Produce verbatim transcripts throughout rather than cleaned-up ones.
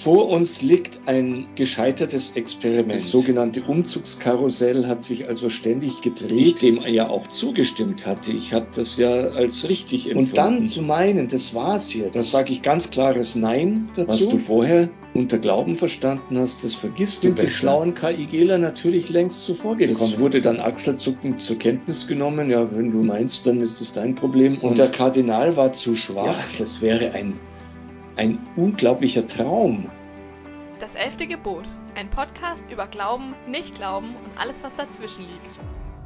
Vor uns liegt ein gescheitertes Experiment. Das sogenannte Umzugskarussell hat sich also ständig gedreht, dem er ja auch zugestimmt hatte. Ich habe das ja als richtig empfunden. Und dann zu meinen, das war's jetzt, das sage ich ganz klares Nein dazu. Was du vorher unter Glauben verstanden hast, das vergisst du besser. Die schlauen KIGler natürlich längst zuvor gekommen. Das wurde dann achselzuckend zur Kenntnis genommen. Ja, wenn du meinst, dann ist das dein Problem. Und, Und der Kardinal war zu schwach. Ja, das wäre ein Ein unglaublicher Traum. Das elfte Gebot. Ein Podcast über Glauben, Nicht-Glauben und alles, was dazwischen liegt.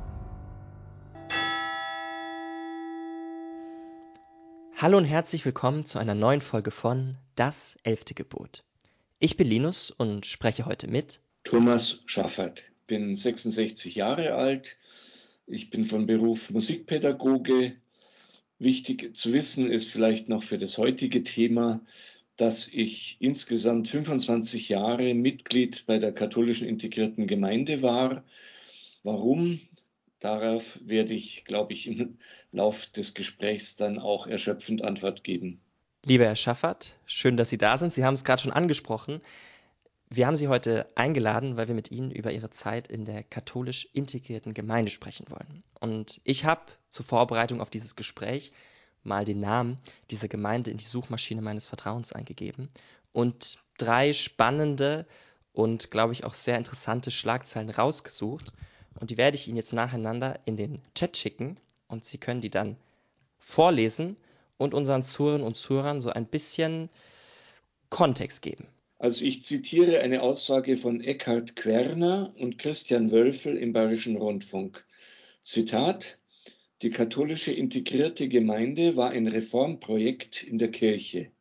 Hallo und herzlich willkommen zu einer neuen Folge von Das elfte Gebot. Ich bin Linus und spreche heute mit Thomas Schaffert. Ich bin sechsundsechzig Jahre alt. Ich bin von Beruf Musikpädagoge. Wichtig zu wissen ist vielleicht noch für das heutige Thema, dass ich insgesamt fünfundzwanzig Jahre Mitglied bei der katholischen integrierten Gemeinde war. Warum? Darauf werde ich, glaube ich, im Lauf des Gesprächs dann auch erschöpfend Antwort geben. Lieber Herr Schaffert, schön, dass Sie da sind. Sie haben es gerade schon angesprochen. Wir haben Sie heute eingeladen, weil wir mit Ihnen über Ihre Zeit in der katholisch integrierten Gemeinde sprechen wollen. Und ich habe zur Vorbereitung auf dieses Gespräch mal den Namen dieser Gemeinde in die Suchmaschine meines Vertrauens eingegeben und drei spannende und, glaube ich, auch sehr interessante Schlagzeilen rausgesucht. Und die werde ich Ihnen jetzt nacheinander in den Chat schicken und Sie können die dann vorlesen und unseren Zuhörern und Zuhörern so ein bisschen Kontext geben. Also ich zitiere eine Aussage von Eckhard Querner und Christian Wölfel im Bayerischen Rundfunk. Zitat: Die katholische integrierte Gemeinde war ein Reformprojekt in der Kirche.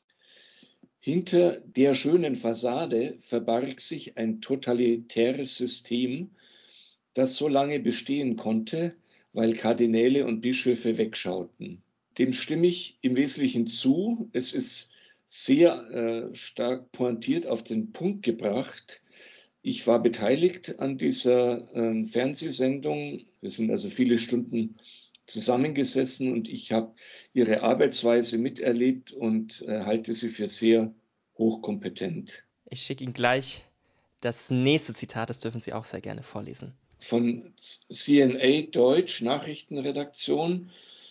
Hinter der schönen Fassade verbarg sich ein totalitäres System, das so lange bestehen konnte, weil Kardinäle und Bischöfe wegschauten. Dem stimme ich im Wesentlichen zu. Es ist sehr äh, stark pointiert auf den Punkt gebracht. Ich war beteiligt an dieser äh, Fernsehsendung. Wir sind also viele Stunden zusammengesessen und ich habe ihre Arbeitsweise miterlebt und äh, halte sie für sehr hochkompetent. Ich schicke Ihnen gleich das nächste Zitat, das dürfen Sie auch sehr gerne vorlesen. Von C N A Deutsch, Nachrichtenredaktion.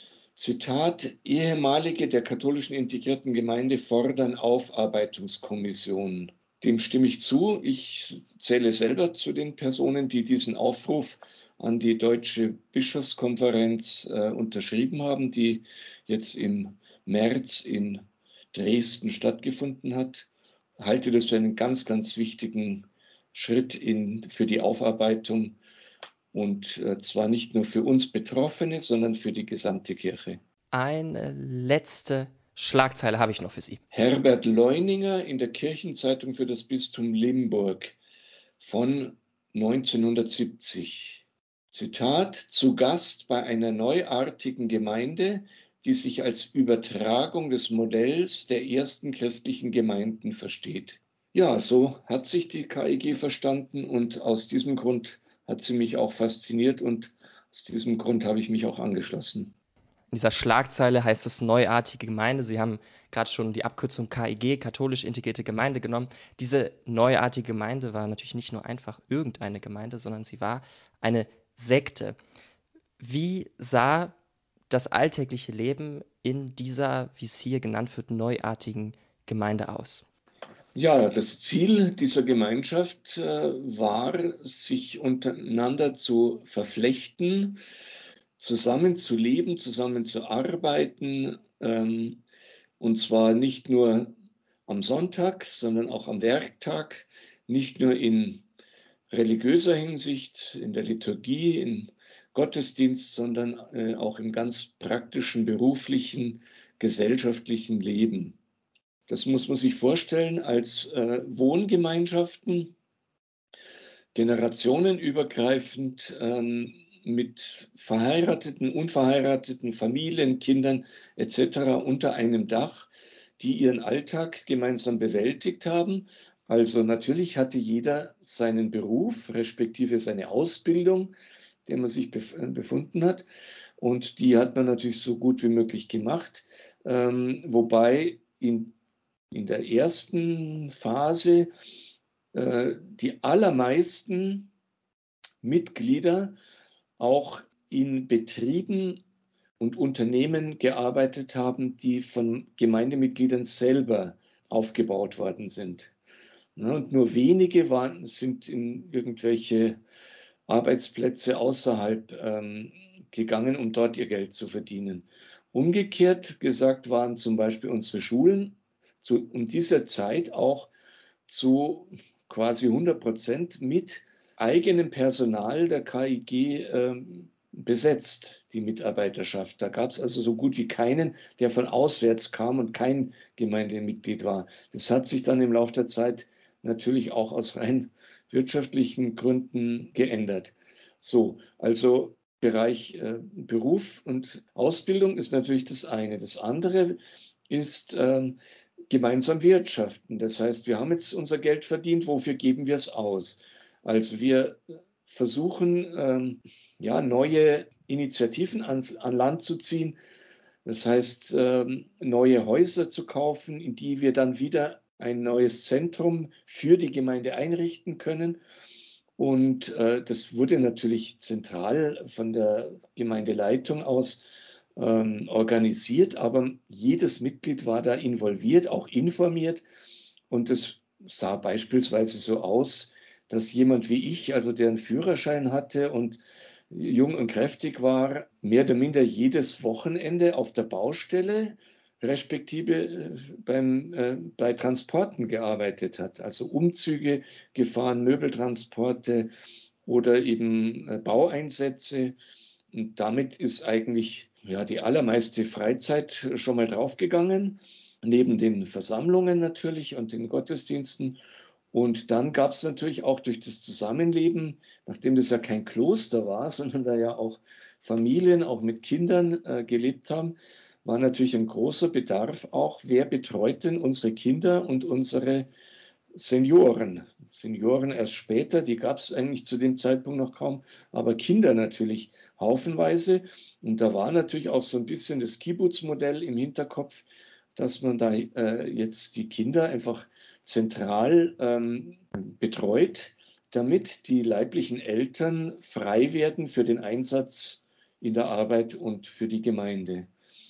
Zitat: Ehemalige der katholischen integrierten Gemeinde fordern Aufarbeitungskommissionen. Dem stimme ich zu. Ich zähle selber zu den Personen, die diesen Aufruf an die Deutsche Bischofskonferenz äh, unterschrieben haben, die jetzt im März in Dresden stattgefunden hat. Ich halte das für einen ganz, ganz wichtigen Schritt in, für die Aufarbeitung. Und äh, zwar nicht nur für uns Betroffene, sondern für die gesamte Kirche. Eine letzte Schlagzeile habe ich noch für Sie. Herbert Leuninger in der Kirchenzeitung für das Bistum Limburg von neunzehnhundertsiebzig. Zitat: Zu Gast bei einer neuartigen Gemeinde, die sich als Übertragung des Modells der ersten christlichen Gemeinden versteht. Ja, so hat sich die K I G verstanden und aus diesem Grund hat sie mich auch fasziniert und aus diesem Grund habe ich mich auch angeschlossen. In dieser Schlagzeile heißt es neuartige Gemeinde. Sie haben gerade schon die Abkürzung K I G, katholisch integrierte Gemeinde, genommen. Diese neuartige Gemeinde war natürlich nicht nur einfach irgendeine Gemeinde, sondern sie war eine Sekte. Wie sah das alltägliche Leben in dieser, wie es hier genannt wird, neuartigen Gemeinde aus? Ja, das Ziel dieser Gemeinschaft äh, war, sich untereinander zu verflechten, zusammen zu leben, zusammen zu arbeiten, ähm, und zwar nicht nur am Sonntag, sondern auch am Werktag, nicht nur in religiöser Hinsicht, in der Liturgie, im Gottesdienst, sondern äh, auch im ganz praktischen, beruflichen, gesellschaftlichen Leben. Das muss man sich vorstellen als äh, Wohngemeinschaften, generationenübergreifend, ähm, mit verheirateten, unverheirateten Familien, Kindern et cetera unter einem Dach, die ihren Alltag gemeinsam bewältigt haben. Also natürlich hatte jeder seinen Beruf, respektive seine Ausbildung, in der man sich bef- befunden hat. Und die hat man natürlich so gut wie möglich gemacht, ähm, wobei in in der ersten Phase äh, die allermeisten Mitglieder auch in Betrieben und Unternehmen gearbeitet haben, die von Gemeindemitgliedern selber aufgebaut worden sind. Ja, und nur wenige waren, sind in irgendwelche Arbeitsplätze außerhalb ähm, gegangen, um dort ihr Geld zu verdienen. Umgekehrt gesagt waren zum Beispiel unsere Schulen zu, um dieser Zeit auch zu quasi hundert Prozent mit eigenem Personal der K I G ähm, besetzt, die Mitarbeiterschaft. Da gab es also so gut wie keinen, der von auswärts kam und kein Gemeindemitglied war. Das hat sich dann im Laufe der Zeit natürlich auch aus rein wirtschaftlichen Gründen geändert. So, also Bereich äh, Beruf und Ausbildung ist natürlich das eine. Das andere ist ähm, gemeinsam wirtschaften. Das heißt, wir haben jetzt unser Geld verdient, wofür geben wir es aus? Also wir versuchen, ähm, ja, neue Initiativen ans, an Land zu ziehen. Das heißt, ähm, neue Häuser zu kaufen, in die wir dann wieder ein neues Zentrum für die Gemeinde einrichten können. Und äh, das wurde natürlich zentral von der Gemeindeleitung aus ähm, organisiert, aber jedes Mitglied war da involviert, auch informiert. Und es sah beispielsweise so aus, dass jemand wie ich, also der einen Führerschein hatte und jung und kräftig war, mehr oder minder jedes Wochenende auf der Baustelle respektive beim, äh, bei Transporten gearbeitet hat, also Umzüge gefahren, Möbeltransporte oder eben äh, Baueinsätze. Und damit ist eigentlich ja, die allermeiste Freizeit schon mal draufgegangen, neben den Versammlungen natürlich und den Gottesdiensten. Und dann gab es natürlich auch durch das Zusammenleben, nachdem das ja kein Kloster war, sondern da ja auch Familien, auch mit Kindern äh, gelebt haben, war natürlich ein großer Bedarf auch, wer betreut denn unsere Kinder und unsere Senioren. Senioren erst später, die gab es eigentlich zu dem Zeitpunkt noch kaum, aber Kinder natürlich haufenweise. Und da war natürlich auch so ein bisschen das Kibbutz-Modell im Hinterkopf, dass man da äh, jetzt die Kinder einfach zentral ähm, betreut, damit die leiblichen Eltern frei werden für den Einsatz in der Arbeit und für die Gemeinde.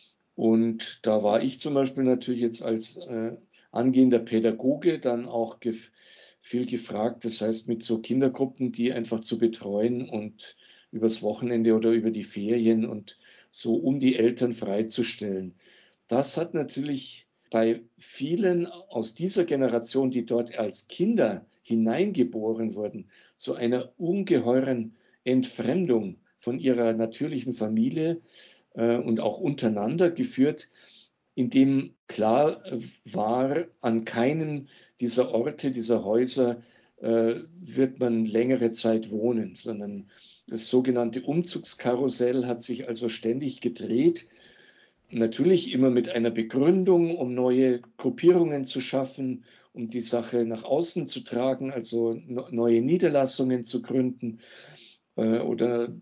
Und da war ich zum Beispiel natürlich jetzt als äh, angehender Pädagoge dann auch gef- viel gefragt, das heißt mit so Kindergruppen, die einfach zu betreuen und übers Wochenende oder über die Ferien und so, um die Eltern freizustellen. Das hat natürlich bei vielen aus dieser Generation, die dort als Kinder hineingeboren wurden, zu einer ungeheuren Entfremdung von ihrer natürlichen Familie äh, und auch untereinander geführt, indem klar war, an keinem dieser Orte, dieser Häuser äh, wird man längere Zeit wohnen, sondern das sogenannte Umzugskarussell hat sich also ständig gedreht. Natürlich immer mit einer Begründung, um neue Gruppierungen zu schaffen, um die Sache nach außen zu tragen, also no, neue Niederlassungen zu gründen äh, oder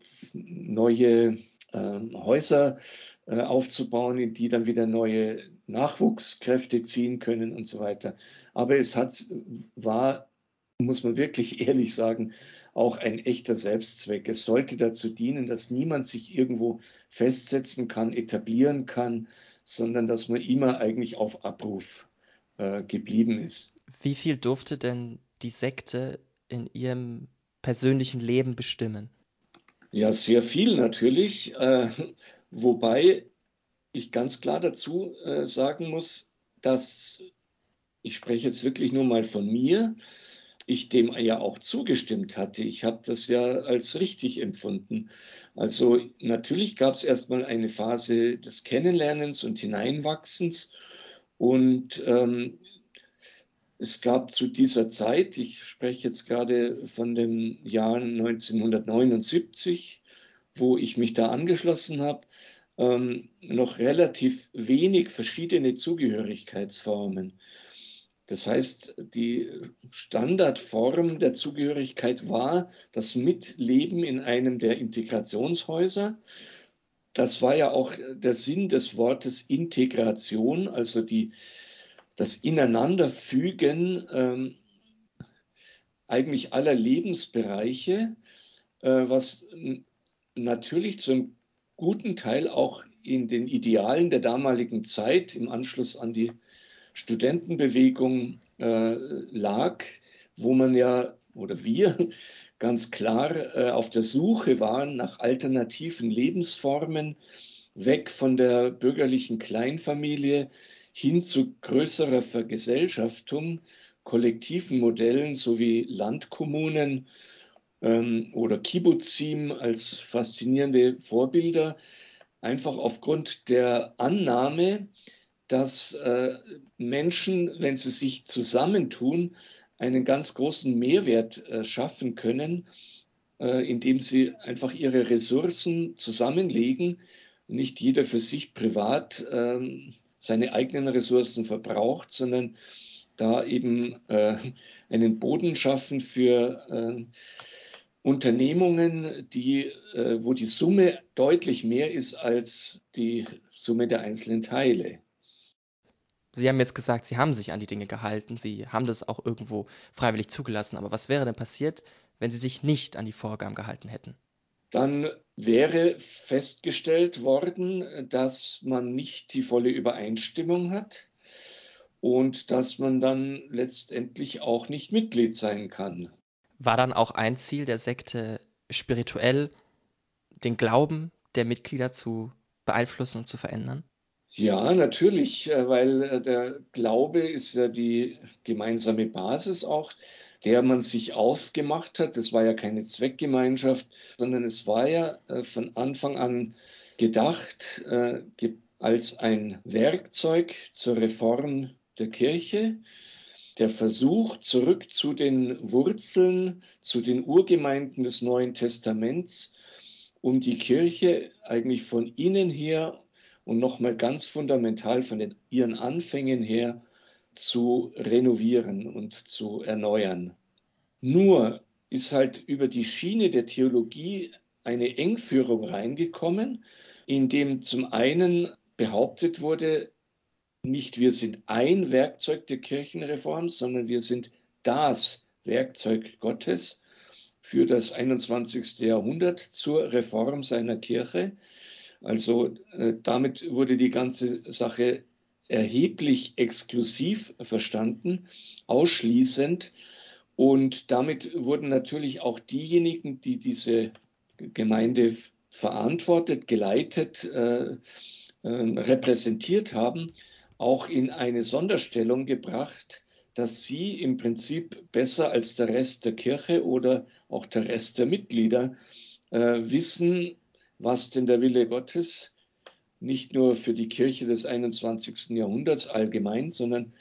neue äh, Häuser äh, aufzubauen, in die dann wieder neue Nachwuchskräfte ziehen können und so weiter. Aber es hat, war, muss man wirklich ehrlich sagen, auch ein echter Selbstzweck. Es sollte dazu dienen, dass niemand sich irgendwo festsetzen kann, etablieren kann, sondern dass man immer eigentlich auf Abruf äh, geblieben ist. Wie viel durfte denn die Sekte in ihrem persönlichen Leben bestimmen? Ja, sehr viel natürlich, äh, wobei ich ganz klar dazu äh, sagen muss, dass ich spreche jetzt wirklich nur mal von mir, ich dem ja auch zugestimmt hatte. Ich habe das ja als richtig empfunden. Also natürlich gab es erstmal eine Phase des Kennenlernens und Hineinwachsens und ähm, es gab zu dieser Zeit, ich spreche jetzt gerade von dem Jahr neunzehnhundertneunundsiebzig, wo ich mich da angeschlossen habe, ähm, noch relativ wenig verschiedene Zugehörigkeitsformen. Das heißt, die Standardform der Zugehörigkeit war das Mitleben in einem der Integrationshäuser. Das war ja auch der Sinn des Wortes Integration, also die das Ineinanderfügen ähm, eigentlich aller Lebensbereiche, äh, was n- natürlich zum guten Teil auch in den Idealen der damaligen Zeit im Anschluss an die Studentenbewegung äh, lag, wo man ja oder wir ganz klar äh, auf der Suche waren nach alternativen Lebensformen, weg von der bürgerlichen Kleinfamilie hin zu größerer Vergesellschaftung, kollektiven Modellen sowie Landkommunen ähm, oder Kibbuzim als faszinierende Vorbilder, einfach aufgrund der Annahme, dass äh, Menschen, wenn sie sich zusammentun, einen ganz großen Mehrwert äh, schaffen können, äh, indem sie einfach ihre Ressourcen zusammenlegen, nicht jeder für sich privat ähm, seine eigenen Ressourcen verbraucht, sondern da eben äh, einen Boden schaffen für äh, Unternehmungen, die, äh, wo die Summe deutlich mehr ist als die Summe der einzelnen Teile. Sie haben jetzt gesagt, Sie haben sich an die Dinge gehalten, Sie haben das auch irgendwo freiwillig zugelassen. Aber was wäre denn passiert, wenn Sie sich nicht an die Vorgaben gehalten hätten? Dann wäre festgestellt worden, dass man nicht die volle Übereinstimmung hat und dass man dann letztendlich auch nicht Mitglied sein kann. War dann auch ein Ziel der Sekte, spirituell den Glauben der Mitglieder zu beeinflussen und zu verändern? Ja, natürlich, äh, weil äh, der Glaube ist ja die gemeinsame Basis auch, der man sich aufgemacht hat. Das war ja keine Zweckgemeinschaft, sondern es war ja äh, von Anfang an gedacht äh, ge- als ein Werkzeug zur Reform der Kirche, der Versuch zurück zu den Wurzeln, zu den Urgemeinden des Neuen Testaments, um die Kirche eigentlich von innen her und nochmal ganz fundamental von den, ihren Anfängen her zu renovieren und zu erneuern. Nur ist halt über die Schiene der Theologie eine Engführung reingekommen, in dem zum einen behauptet wurde, nicht wir sind ein Werkzeug der Kirchenreform, sondern wir sind das Werkzeug Gottes für das einundzwanzigste. Jahrhundert zur Reform seiner Kirche. Also äh, damit wurde die ganze Sache erheblich exklusiv verstanden, ausschließend. Und damit wurden natürlich auch diejenigen, die diese Gemeinde verantwortet, geleitet, äh, äh, repräsentiert haben, auch in eine Sonderstellung gebracht, dass sie im Prinzip besser als der Rest der Kirche oder auch der Rest der Mitglieder äh, wissen, was denn der Wille Gottes nicht nur für die Kirche des einundzwanzigsten. Jahrhunderts allgemein, sondern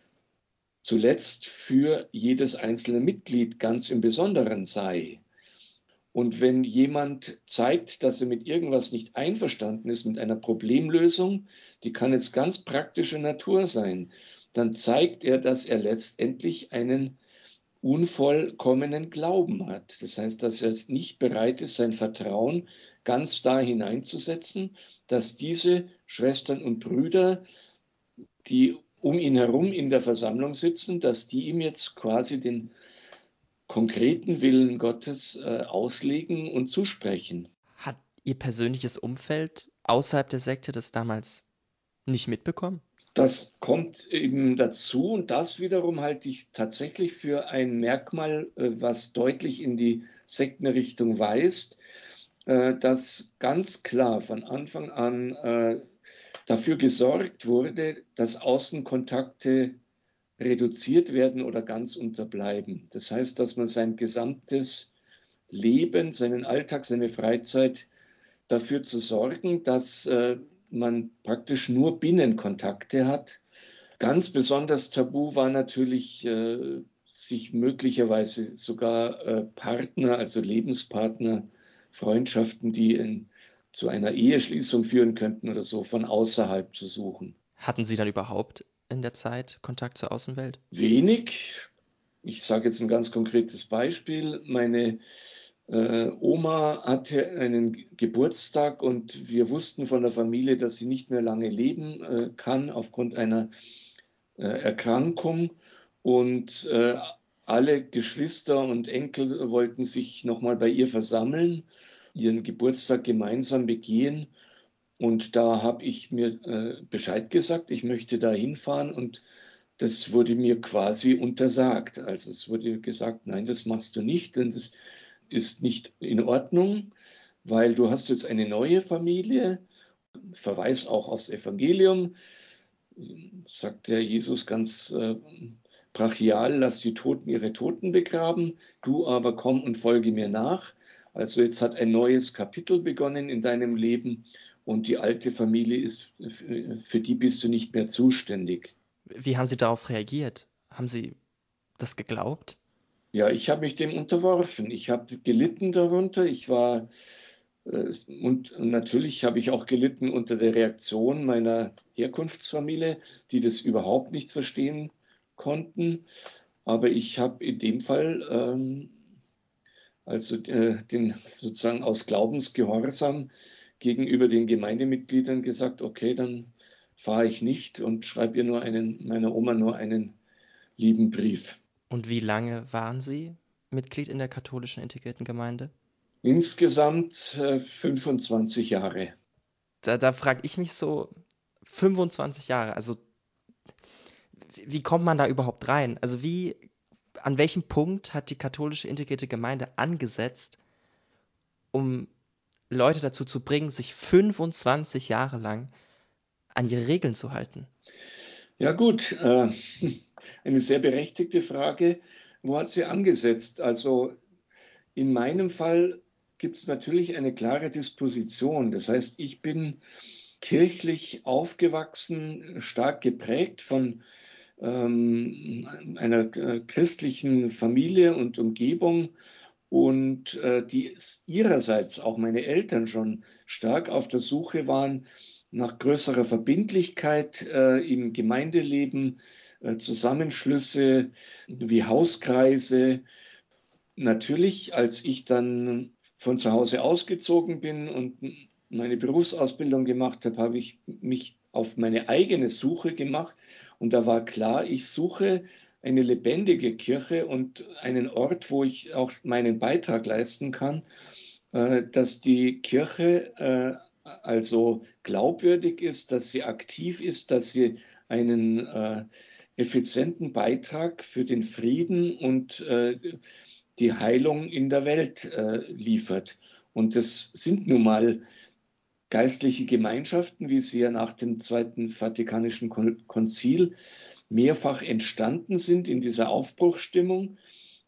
zuletzt für jedes einzelne Mitglied ganz im Besonderen sei. Und wenn jemand zeigt, dass er mit irgendwas nicht einverstanden ist, mit einer Problemlösung, die kann jetzt ganz praktischer Natur sein, dann zeigt er, dass er letztendlich einen unvollkommenen Glauben hat. Das heißt, dass er nicht bereit ist, sein Vertrauen ganz da hineinzusetzen, dass diese Schwestern und Brüder, die um ihn herum in der Versammlung sitzen, dass die ihm jetzt quasi den konkreten Willen Gottes äh, auslegen und zusprechen. Hat Ihr persönliches Umfeld außerhalb der Sekte das damals nicht mitbekommen? Das kommt eben dazu und das wiederum halte ich tatsächlich für ein Merkmal, äh, was deutlich in die Sektenrichtung weist, äh, dass ganz klar von Anfang an äh, dafür gesorgt wurde, dass Außenkontakte reduziert werden oder ganz unterbleiben. Das heißt, dass man sein gesamtes Leben, seinen Alltag, seine Freizeit dafür zu sorgen, dass äh, man praktisch nur Binnenkontakte hat. Ganz besonders tabu war natürlich, äh, sich möglicherweise sogar äh, Partner, also Lebenspartner, Freundschaften, die in, zu einer Eheschließung führen könnten oder so, von außerhalb zu suchen. Hatten Sie dann überhaupt in der Zeit Kontakt zur Außenwelt? Wenig. Ich sage jetzt ein ganz konkretes Beispiel. Meine äh, Oma hatte einen Geburtstag und wir wussten von der Familie, dass sie nicht mehr lange leben äh, kann aufgrund einer äh, Erkrankung und äh, alle Geschwister und Enkel wollten sich nochmal bei ihr versammeln, ihren Geburtstag gemeinsam begehen. Und da habe ich mir äh, Bescheid gesagt, ich möchte da hinfahren und das wurde mir quasi untersagt. Also es wurde gesagt, nein, das machst du nicht, denn das ist nicht in Ordnung, weil du hast jetzt eine neue Familie. Verweis auch aufs Evangelium, sagt der Jesus ganz äh, brachial, lass die Toten ihre Toten begraben, du aber komm und folge mir nach. Also jetzt hat ein neues Kapitel begonnen in deinem Leben und die alte Familie ist, für die bist du nicht mehr zuständig. Wie haben Sie darauf reagiert? Haben Sie das geglaubt? Ja, ich habe mich dem unterworfen. Ich habe gelitten darunter. Ich war äh, und natürlich habe ich auch gelitten unter der Reaktion meiner Herkunftsfamilie, die das überhaupt nicht verstehen konnten. Aber ich habe in dem Fall ähm, also äh, den sozusagen aus Glaubensgehorsam gegenüber den Gemeindemitgliedern gesagt, okay, dann fahre ich nicht und schreibe ihr nur einen, meiner Oma nur einen lieben Brief. Und wie lange waren Sie Mitglied in der katholischen integrierten Gemeinde? Insgesamt äh, fünfundzwanzig Jahre. Da, da frage ich mich so, fünfundzwanzig Jahre, also wie, wie kommt man da überhaupt rein? Also wie, an welchem Punkt hat die katholische integrierte Gemeinde angesetzt, um Leute dazu zu bringen, sich fünfundzwanzig Jahre lang an ihre Regeln zu halten? Ja gut, äh, eine sehr berechtigte Frage. Wo hat sie angesetzt? Also in meinem Fall gibt es natürlich eine klare Disposition. Das heißt, ich bin kirchlich aufgewachsen, stark geprägt von ähm, einer äh, christlichen Familie und Umgebung und äh, die ihrerseits auch meine Eltern schon stark auf der Suche waren nach größerer Verbindlichkeit äh, im Gemeindeleben, äh, Zusammenschlüsse wie Hauskreise. Natürlich, als ich dann von zu Hause ausgezogen bin und meine Berufsausbildung gemacht habe, habe ich mich auf meine eigene Suche gemacht. Und da war klar, ich suche eine lebendige Kirche und einen Ort, wo ich auch meinen Beitrag leisten kann, äh, dass die Kirche äh, also glaubwürdig ist, dass sie aktiv ist, dass sie einen äh, effizienten Beitrag für den Frieden und äh, die Heilung in der Welt äh, liefert. Und das sind nun mal geistliche Gemeinschaften, wie sie ja nach dem Zweiten Vatikanischen Konzil mehrfach entstanden sind in dieser Aufbruchsstimmung.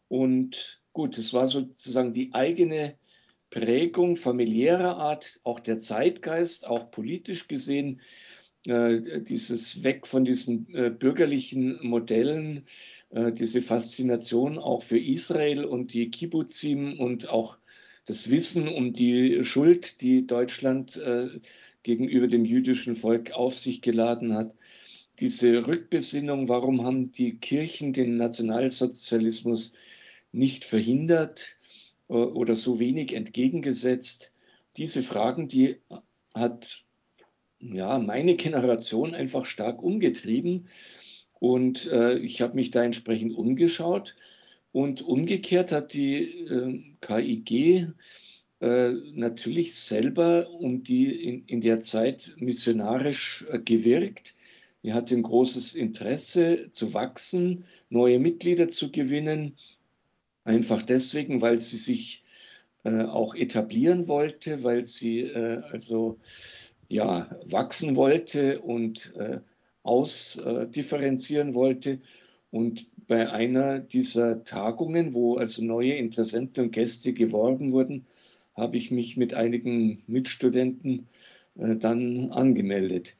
Und gut, es war sozusagen die eigene Prägung familiärer Art, auch der Zeitgeist, auch politisch gesehen, äh, dieses Weg von diesen äh, bürgerlichen Modellen, äh, diese Faszination auch für Israel und die Kibbuzim und auch das Wissen um die Schuld, die Deutschland äh, gegenüber dem jüdischen Volk auf sich geladen hat. Diese Rückbesinnung, warum haben die Kirchen den Nationalsozialismus nicht verhindert äh, oder so wenig entgegengesetzt? Diese Fragen, die hat ja meine Generation einfach stark umgetrieben. Und äh, ich habe mich da entsprechend umgeschaut. Und umgekehrt hat die äh, K I G äh, natürlich selber um die in, in der Zeit missionarisch äh, gewirkt. Die hatte ein großes Interesse zu wachsen, neue Mitglieder zu gewinnen, einfach deswegen, weil sie sich äh, auch etablieren wollte, weil sie äh, also ja wachsen wollte und äh, ausdifferenzieren wollte. Und bei einer dieser Tagungen, wo also neue Interessenten und Gäste geworben wurden, habe ich mich mit einigen Mitstudenten äh, dann angemeldet.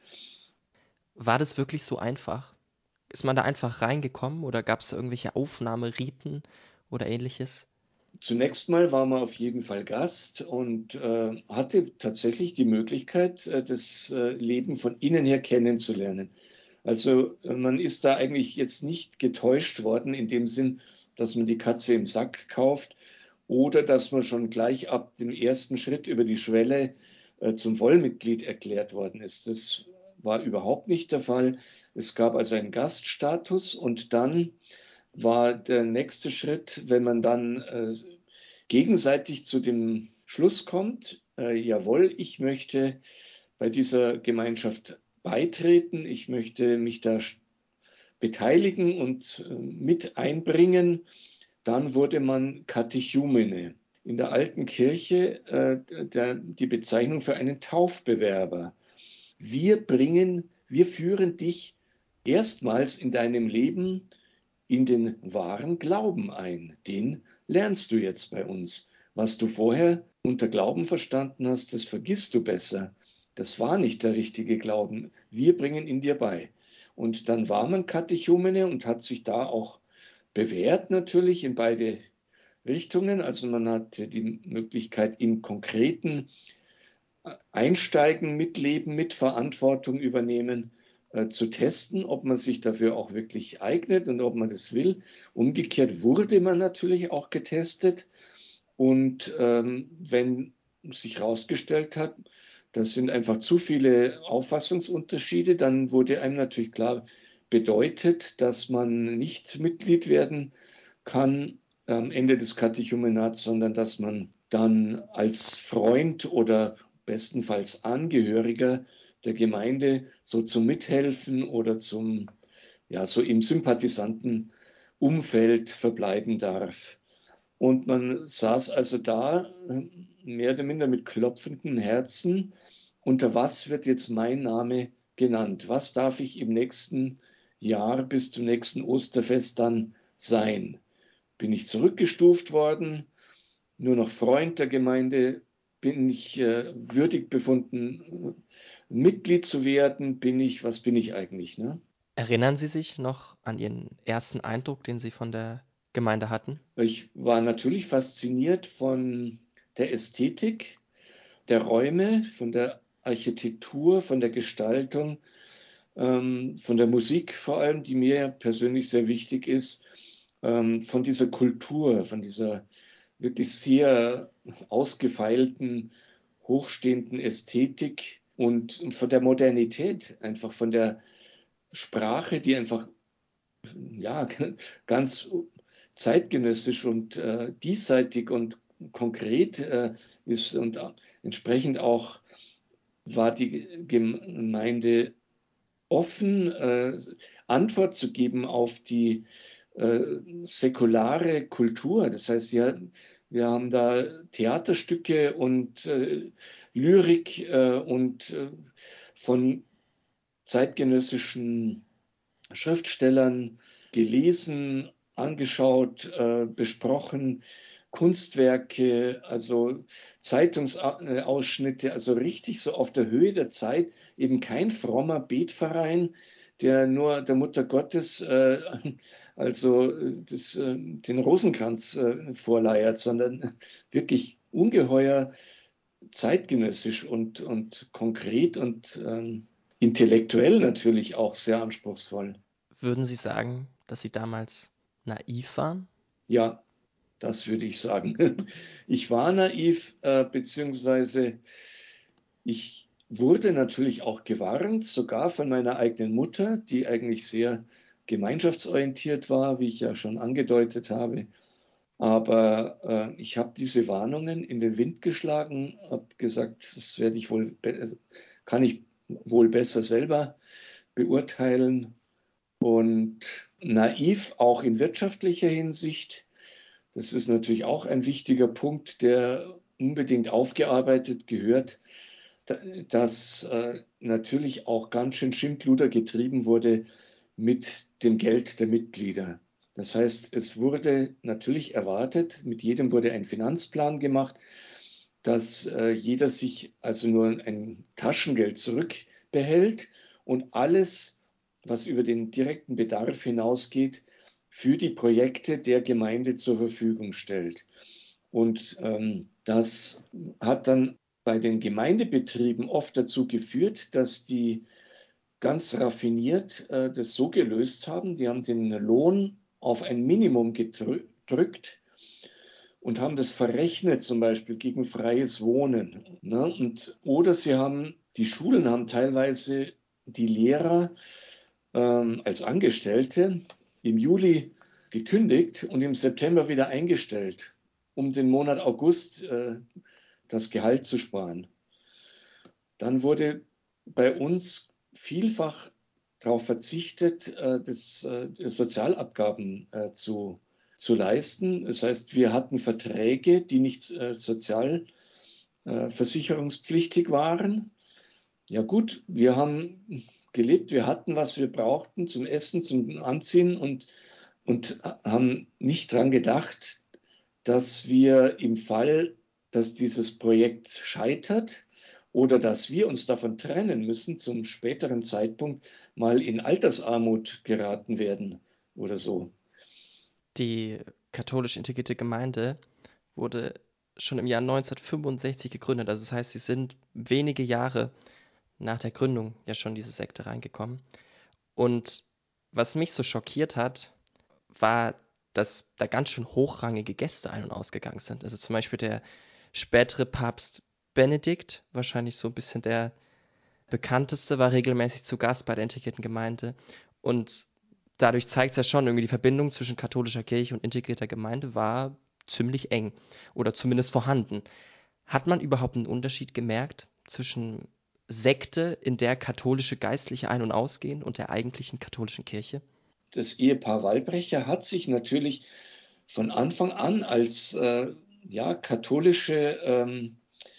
War das wirklich so einfach? Ist man da einfach reingekommen oder gab es irgendwelche Aufnahmeriten oder ähnliches? Zunächst mal war man auf jeden Fall Gast und äh, hatte tatsächlich die Möglichkeit, äh, das äh, Leben von innen her kennenzulernen. Also äh, man ist da eigentlich jetzt nicht getäuscht worden in dem Sinn, dass man die Katze im Sack kauft oder dass man schon gleich ab dem ersten Schritt über die Schwelle äh, zum Vollmitglied erklärt worden ist. Das war überhaupt nicht der Fall. Es gab also einen Gaststatus und dann war der nächste Schritt, wenn man dann äh, gegenseitig zu dem Schluss kommt, äh, jawohl, ich möchte bei dieser Gemeinschaft beitreten, ich möchte mich da beteiligen und äh, mit einbringen, dann wurde man Katechumene. In der alten Kirche äh, der, die Bezeichnung für einen Taufbewerber. Wir bringen, wir führen dich erstmals in deinem Leben in den wahren Glauben ein. Den lernst du jetzt bei uns. Was du vorher unter Glauben verstanden hast, das vergisst du besser. Das war nicht der richtige Glauben. Wir bringen ihn dir bei. Und dann war man Katechumene und hat sich da auch bewährt natürlich in beide Richtungen. Also man hatte die Möglichkeit, im Konkreten Einsteigen, mitleben, mit Verantwortung übernehmen, äh, zu testen, ob man sich dafür auch wirklich eignet und ob man das will. Umgekehrt wurde man natürlich auch getestet. Und ähm, wenn sich herausgestellt hat, das sind einfach zu viele Auffassungsunterschiede, dann wurde einem natürlich klar bedeutet, dass man nicht Mitglied werden kann am Ende des Katechumenats, sondern dass man dann als Freund oder bestenfalls Angehöriger der Gemeinde so zum Mithelfen oder zum, ja, so im sympathisanten Umfeld verbleiben darf. Und man saß also da mehr oder minder mit klopfenden Herzen. Unter was wird jetzt mein Name genannt? Was darf ich im nächsten Jahr bis zum nächsten Osterfest dann sein? Bin ich zurückgestuft worden? Nur noch Freund der Gemeinde? Bin ich äh, würdig befunden, Mitglied zu werden? Bin ich, was bin ich eigentlich? Ne? Erinnern Sie sich noch an Ihren ersten Eindruck, den Sie von der Gemeinde hatten? Ich war natürlich fasziniert von der Ästhetik der Räume, von der Architektur, von der Gestaltung, ähm, von der Musik vor allem, die mir persönlich sehr wichtig ist, ähm, von dieser Kultur, von dieser wirklich sehr ausgefeilten, hochstehenden Ästhetik und von der Modernität, einfach von der Sprache, die einfach ja, ganz zeitgenössisch und äh, diesseitig und konkret äh, ist und äh, entsprechend auch war die Gemeinde offen, äh, Antwort zu geben auf die äh, säkulare Kultur. Das heißt, ja, wir haben da Theaterstücke und äh, Lyrik äh, und äh, von zeitgenössischen Schriftstellern gelesen, angeschaut, äh, besprochen, Kunstwerke, also Zeitungsausschnitte, also richtig so auf der Höhe der Zeit, eben kein frommer Betverein, der nur der Mutter Gottes äh, also das, äh, den Rosenkranz äh, vorleiert, sondern wirklich ungeheuer zeitgenössisch und, und konkret und ähm, intellektuell natürlich auch sehr anspruchsvoll. Würden Sie sagen, dass Sie damals naiv waren? Ja, das würde ich sagen. Ich war naiv, äh, beziehungsweise ich wurde natürlich auch gewarnt, sogar von meiner eigenen Mutter, die eigentlich sehr gemeinschaftsorientiert war, wie ich ja schon angedeutet habe. Aber äh, ich habe diese Warnungen in den Wind geschlagen, habe gesagt, das werde ich wohl, kann ich wohl besser selber beurteilen. Und naiv auch in wirtschaftlicher Hinsicht. Das ist natürlich auch ein wichtiger Punkt, der unbedingt aufgearbeitet gehört, dass äh, natürlich auch ganz schön Schindluder getrieben wurde mit dem Geld der Mitglieder. Das heißt, es wurde natürlich erwartet, mit jedem wurde ein Finanzplan gemacht, dass äh, jeder sich also nur ein Taschengeld zurückbehält und alles, was über den direkten Bedarf hinausgeht, für die Projekte der Gemeinde zur Verfügung stellt. Und ähm, das hat dann bei den Gemeindebetrieben oft dazu geführt, dass die ganz raffiniert äh, das so gelöst haben, die haben den Lohn auf ein Minimum gedrückt und haben das verrechnet zum Beispiel gegen freies Wohnen. Ne? Und, oder sie haben, die Schulen haben teilweise die Lehrer ähm, als Angestellte im Juli gekündigt und im September wieder eingestellt, um den Monat August äh, das Gehalt zu sparen. Dann wurde bei uns vielfach darauf verzichtet, äh, das, äh, Sozialabgaben äh, zu, zu leisten. Das heißt, wir hatten Verträge, die nicht äh, sozialversicherungspflichtig äh, waren. Ja gut, wir haben gelebt, wir hatten, was wir brauchten zum Essen, zum Anziehen und, und haben nicht daran gedacht, dass wir im Fall, dass dieses Projekt scheitert oder dass wir uns davon trennen müssen, zum späteren Zeitpunkt mal in Altersarmut geraten werden oder so. Die katholisch integrierte Gemeinde wurde schon im Jahr neunzehnhundertfünfundsechzig gegründet. Also das heißt, sie sind wenige Jahre nach der Gründung ja schon in diese Sekte reingekommen. Und was mich so schockiert hat, war, dass da ganz schön hochrangige Gäste ein- und ausgegangen sind. Also zum Beispiel der spätere Papst Benedikt, wahrscheinlich so ein bisschen der bekannteste, war regelmäßig zu Gast bei der integrierten Gemeinde. Und dadurch zeigt es ja schon, irgendwie die Verbindung zwischen katholischer Kirche und integrierter Gemeinde war ziemlich eng oder zumindest vorhanden. Hat man überhaupt einen Unterschied gemerkt zwischen Sekte, in der katholische Geistliche ein- und ausgehen, und der eigentlichen katholischen Kirche? Das Ehepaar Wallbrecher hat sich natürlich von Anfang an als äh, ja, katholische ähm,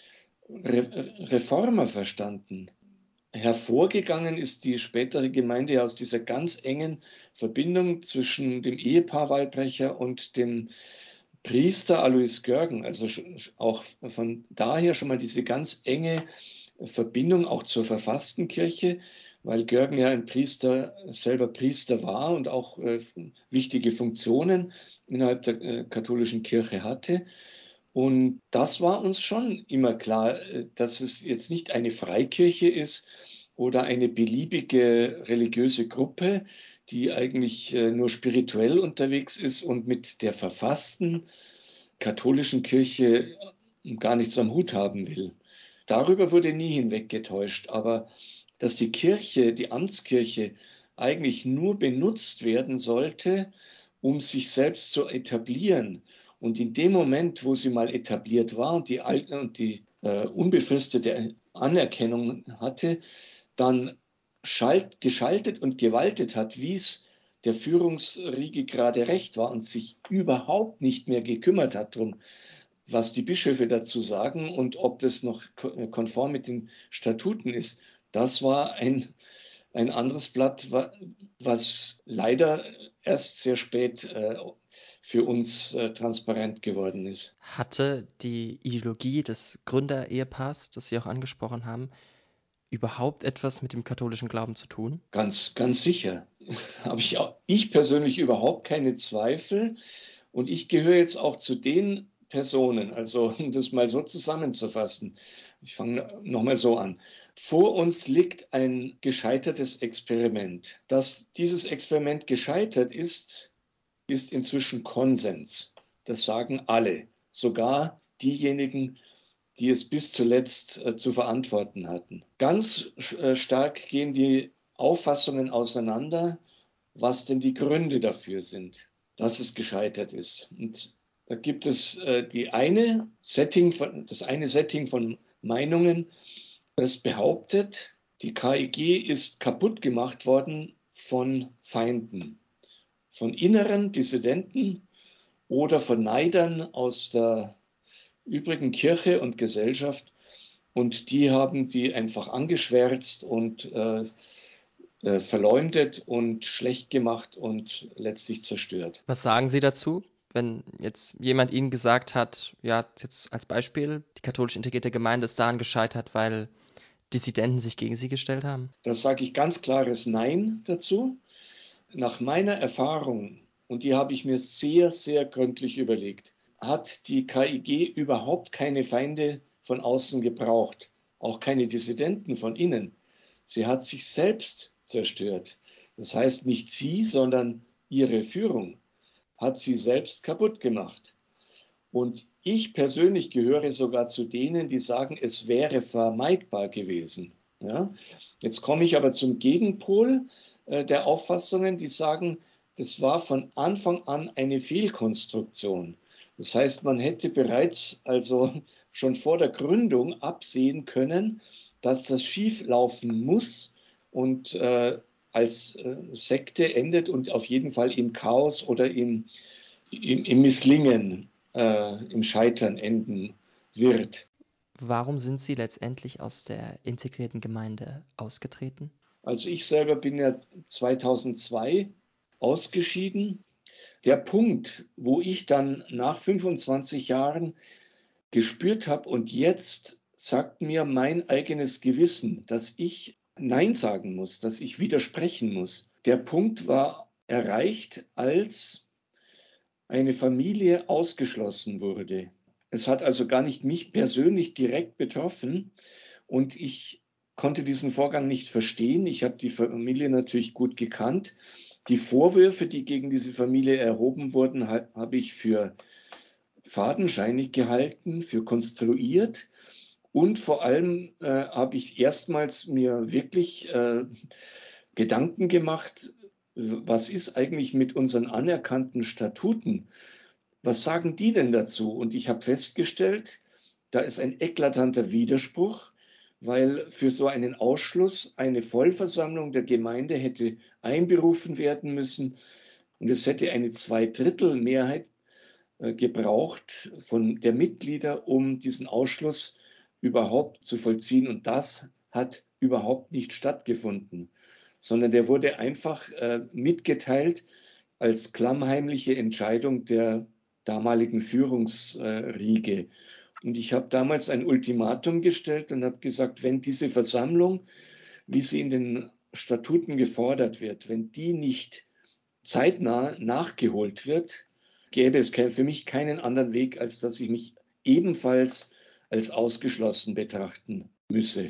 Re Reformer verstanden. Hervorgegangen ist die spätere Gemeinde aus dieser ganz engen Verbindung zwischen dem Ehepaar Wallbrecher und dem Priester Alois Görgen. Also auch von daher schon mal diese ganz enge Verbindung auch zur verfassten Kirche, weil Görgen ja ein Priester, selber Priester war und auch äh, wichtige Funktionen innerhalb der äh, katholischen Kirche hatte. Und das war uns schon immer klar, dass es jetzt nicht eine Freikirche ist oder eine beliebige religiöse Gruppe, die eigentlich nur spirituell unterwegs ist und mit der verfassten katholischen Kirche gar nichts am Hut haben will. Darüber wurde nie hinweggetäuscht. Aber dass die Kirche, die Amtskirche, eigentlich nur benutzt werden sollte, um sich selbst zu etablieren. Und in dem Moment, wo sie mal etabliert war und die, und die äh, unbefristete Anerkennung hatte, dann schalt, geschaltet und gewaltet hat, wie es der Führungsriege gerade recht war und sich überhaupt nicht mehr gekümmert hat darum, was die Bischöfe dazu sagen und ob das noch konform mit den Statuten ist. Das war ein, ein anderes Blatt, was leider erst sehr spät äh, für uns äh, transparent geworden ist. Hatte die Ideologie des Gründerehepaars, das Sie auch angesprochen haben, überhaupt etwas mit dem katholischen Glauben zu tun? Ganz, ganz sicher. Habe ich, auch, ich persönlich überhaupt keine Zweifel. Und ich gehöre jetzt auch zu den Personen, also um das mal so zusammenzufassen. Ich fange nochmal so an. Vor uns liegt ein gescheitertes Experiment. Dass dieses Experiment gescheitert ist, ist inzwischen Konsens. Das sagen alle, sogar diejenigen, die es bis zuletzt äh, zu verantworten hatten. Ganz äh, stark gehen die Auffassungen auseinander, was denn die Gründe dafür sind, dass es gescheitert ist. Und da gibt es äh, die eine Setting von, das eine Setting von Meinungen, das behauptet, die K I G ist kaputt gemacht worden von Feinden, von inneren Dissidenten oder von Neidern aus der übrigen Kirche und Gesellschaft. Und die haben die einfach angeschwärzt und äh, äh, verleumdet und schlecht gemacht und letztlich zerstört. Was sagen Sie dazu, wenn jetzt jemand Ihnen gesagt hat, ja, jetzt als Beispiel, die katholisch integrierte Gemeinde ist daran gescheitert, weil Dissidenten sich gegen sie gestellt haben? Da sage ich ganz klares Nein dazu. Nach meiner Erfahrung, und die habe ich mir sehr, sehr gründlich überlegt, hat die K I G überhaupt keine Feinde von außen gebraucht, auch keine Dissidenten von innen. Sie hat sich selbst zerstört. Das heißt nicht sie, sondern ihre Führung hat sie selbst kaputt gemacht. Und ich persönlich gehöre sogar zu denen, die sagen, es wäre vermeidbar gewesen. Ja? Jetzt komme ich aber zum Gegenpol äh, der Auffassungen, die sagen, das war von Anfang an eine Fehlkonstruktion. Das heißt, man hätte bereits also schon vor der Gründung absehen können, dass das schief laufen muss und äh, als äh, Sekte endet und auf jeden Fall im Chaos oder im, im, im Misslingen, äh, im Scheitern enden wird. Warum sind Sie letztendlich aus der integrierten Gemeinde ausgetreten? Also ich selber bin ja zweitausendzwei ausgeschieden. Der Punkt, wo ich dann nach fünfundzwanzig Jahren gespürt habe und jetzt sagt mir mein eigenes Gewissen, dass ich Nein sagen muss, dass ich widersprechen muss. Der Punkt war erreicht, als eine Familie ausgeschlossen wurde. Es hat also gar nicht mich persönlich direkt betroffen und ich konnte diesen Vorgang nicht verstehen. Ich habe die Familie natürlich gut gekannt. Die Vorwürfe, die gegen diese Familie erhoben wurden, habe ich für fadenscheinig gehalten, für konstruiert. Und vor allem äh, habe ich erstmals mir wirklich äh, Gedanken gemacht, was ist eigentlich mit unseren anerkannten Statuten? Was sagen die denn dazu? Und ich habe festgestellt, da ist ein eklatanter Widerspruch, weil für so einen Ausschluss eine Vollversammlung der Gemeinde hätte einberufen werden müssen und es hätte eine Zweidrittelmehrheit äh, gebraucht von der Mitglieder, um diesen Ausschluss überhaupt zu vollziehen. Und das hat überhaupt nicht stattgefunden, sondern der wurde einfach äh, mitgeteilt als klammheimliche Entscheidung der damaligen Führungsriege. Und ich habe damals ein Ultimatum gestellt und habe gesagt, wenn diese Versammlung, wie sie in den Statuten gefordert wird, wenn die nicht zeitnah nachgeholt wird, gäbe es für mich keinen anderen Weg, als dass ich mich ebenfalls als ausgeschlossen betrachten müsse.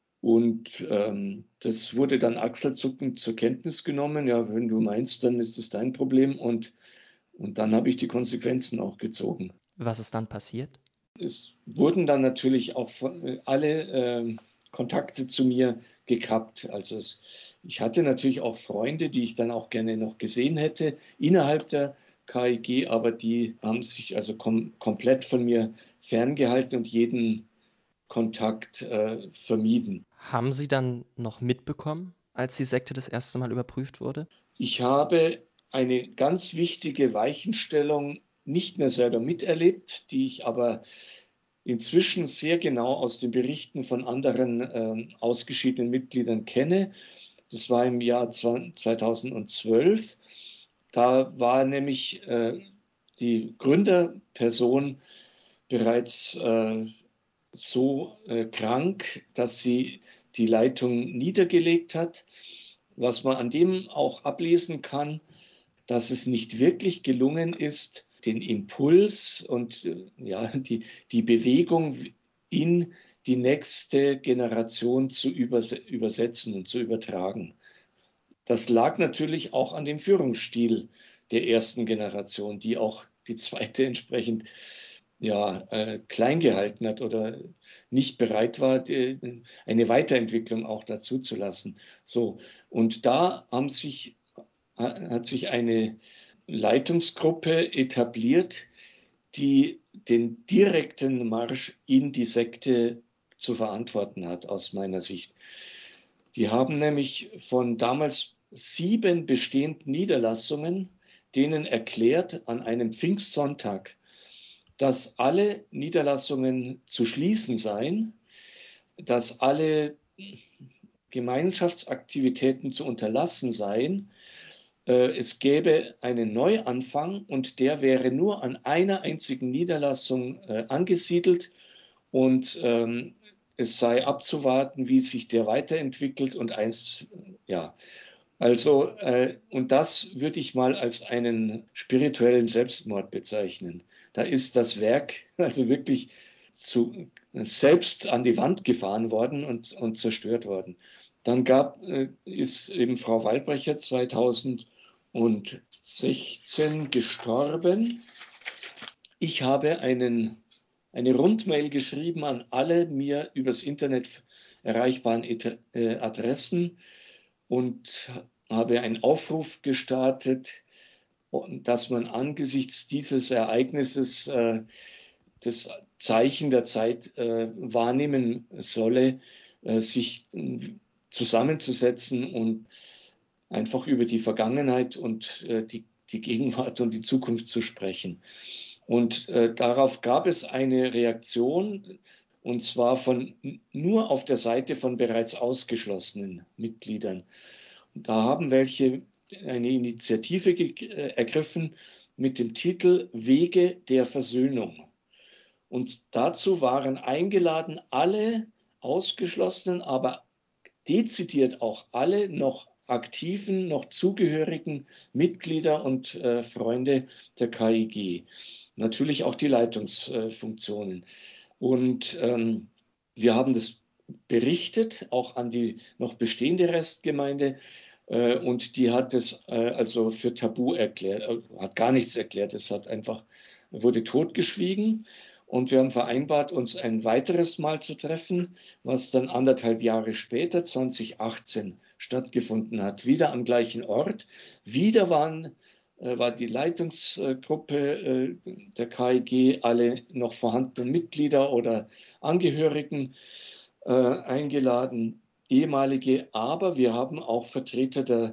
Und ähm, das wurde dann achselzuckend zur Kenntnis genommen. Ja, wenn du meinst, dann ist es dein Problem. Und, und dann habe ich die Konsequenzen auch gezogen. Was ist dann passiert? Es wurden dann natürlich auch alle äh, Kontakte zu mir gekappt. Also es, ich hatte natürlich auch Freunde, die ich dann auch gerne noch gesehen hätte innerhalb der K I G, aber die haben sich also kom- komplett von mir ferngehalten und jeden Kontakt äh, vermieden. Haben Sie dann noch mitbekommen, als die Sekte das erste Mal überprüft wurde? Ich habe eine ganz wichtige Weichenstellung nicht mehr selber miterlebt, die ich aber inzwischen sehr genau aus den Berichten von anderen äh, ausgeschiedenen Mitgliedern kenne. Das war im Jahr zweitausendzwölf. Da war nämlich äh, die Gründerperson bereits äh, so äh, krank, dass sie die Leitung niedergelegt hat. Was man an dem auch ablesen kann, dass es nicht wirklich gelungen ist, den Impuls und ja, die, die Bewegung in die nächste Generation zu übersetzen und zu übertragen. Das lag natürlich auch an dem Führungsstil der ersten Generation, die auch die zweite entsprechend ja, äh, klein gehalten hat oder nicht bereit war, die, eine Weiterentwicklung auch dazu zu lassen. So, und da haben sich, hat sich eine Leitungsgruppe etabliert, die den direkten Marsch in die Sekte zu verantworten hat, aus meiner Sicht. Die haben nämlich von damals sieben bestehenden Niederlassungen denen erklärt an einem Pfingstsonntag, dass alle Niederlassungen zu schließen seien, dass alle Gemeinschaftsaktivitäten zu unterlassen seien. Es gäbe einen Neuanfang und der wäre nur an einer einzigen Niederlassung angesiedelt und es sei abzuwarten, wie sich der weiterentwickelt und eins, ja, also, äh, und das würde ich mal als einen spirituellen Selbstmord bezeichnen. Da ist das Werk also wirklich zu, selbst an die Wand gefahren worden und, und zerstört worden. Dann gab, äh, ist eben Frau Waldbrecher zweitausendsechzehn gestorben. Ich habe einen, eine Rundmail geschrieben an alle mir übers Internet erreichbaren Adressen und habe einen Aufruf gestartet, dass man angesichts dieses Ereignisses äh, das Zeichen der Zeit äh, wahrnehmen solle, äh, sich zusammenzusetzen und einfach über die Vergangenheit und äh, die, die Gegenwart und die Zukunft zu sprechen. Und äh, darauf gab es eine Reaktion, und zwar von nur auf der Seite von bereits ausgeschlossenen Mitgliedern. Und da haben welche eine Initiative ge- äh, ergriffen mit dem Titel Wege der Versöhnung. Und dazu waren eingeladen alle ausgeschlossenen, aber dezidiert auch alle noch aktiven, noch zugehörigen Mitglieder und äh, Freunde der K I G. Natürlich auch die Leitungsfunktionen. Und ähm, wir haben das berichtet, auch an die noch bestehende Restgemeinde. Äh, und die hat es äh, also für tabu erklärt, äh, hat gar nichts erklärt. Es hat einfach, wurde totgeschwiegen. Und wir haben vereinbart, uns ein weiteres Mal zu treffen, was dann anderthalb Jahre später, zwanzig achtzehn, stattgefunden hat. Wieder am gleichen Ort. Wieder waren, äh, war die Leitungsgruppe äh, der K I G, alle noch vorhandenen Mitglieder oder Angehörigen äh, eingeladen, ehemalige. Aber wir haben auch Vertreter der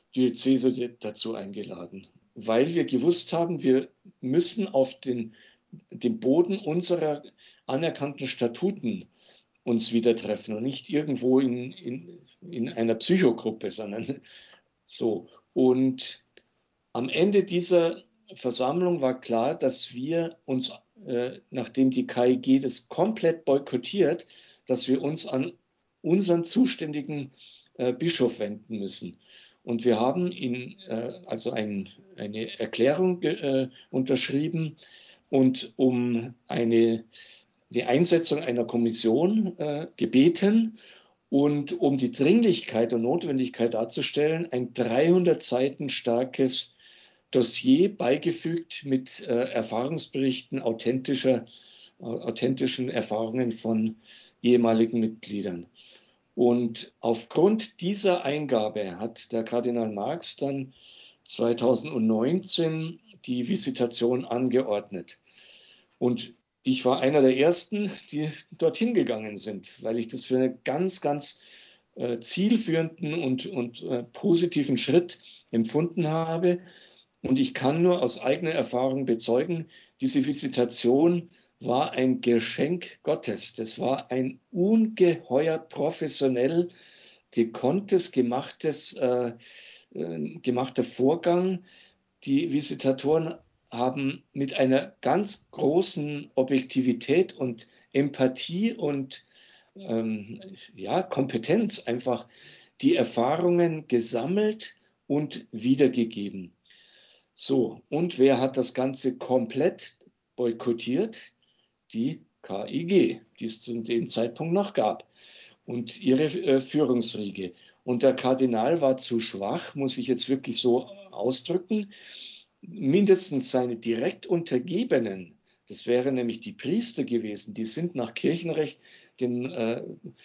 Diözese dazu eingeladen, weil wir gewusst haben, wir müssen auf den dem Boden unserer anerkannten Statuten uns wieder treffen und nicht irgendwo in, in, in einer Psychogruppe, sondern so. Und am Ende dieser Versammlung war klar, dass wir uns, äh, nachdem die K I G das komplett boykottiert, dass wir uns an unseren zuständigen äh, Bischof wenden müssen. Und wir haben ihn äh, also ein, eine Erklärung äh, unterschrieben, und um eine, die Einsetzung einer Kommission äh, gebeten und um die Dringlichkeit und Notwendigkeit darzustellen, ein dreihundert Seiten starkes Dossier beigefügt mit äh, Erfahrungsberichten authentischer, äh, authentischen Erfahrungen von ehemaligen Mitgliedern. Und aufgrund dieser Eingabe hat der Kardinal Marx dann zweitausendneunzehn die Visitation angeordnet. Und ich war einer der Ersten, die dorthin gegangen sind, weil ich das für einen ganz, ganz äh, zielführenden und, und äh, positiven Schritt empfunden habe. Und ich kann nur aus eigener Erfahrung bezeugen, diese Visitation war ein Geschenk Gottes. Das war ein ungeheuer professionell gekonntes, gemachtes, äh, äh, gemachter Vorgang. Die Visitatoren haben mit einer ganz großen Objektivität und Empathie und ähm, ja, Kompetenz einfach die Erfahrungen gesammelt und wiedergegeben. So, und wer hat das Ganze komplett boykottiert? Die K I G, die es zu dem Zeitpunkt noch gab, und ihre äh, Führungsriege. Und der Kardinal war zu schwach, muss ich jetzt wirklich so ausdrücken, mindestens seine direkt Untergebenen, das wären nämlich die Priester gewesen, die sind nach Kirchenrecht den äh,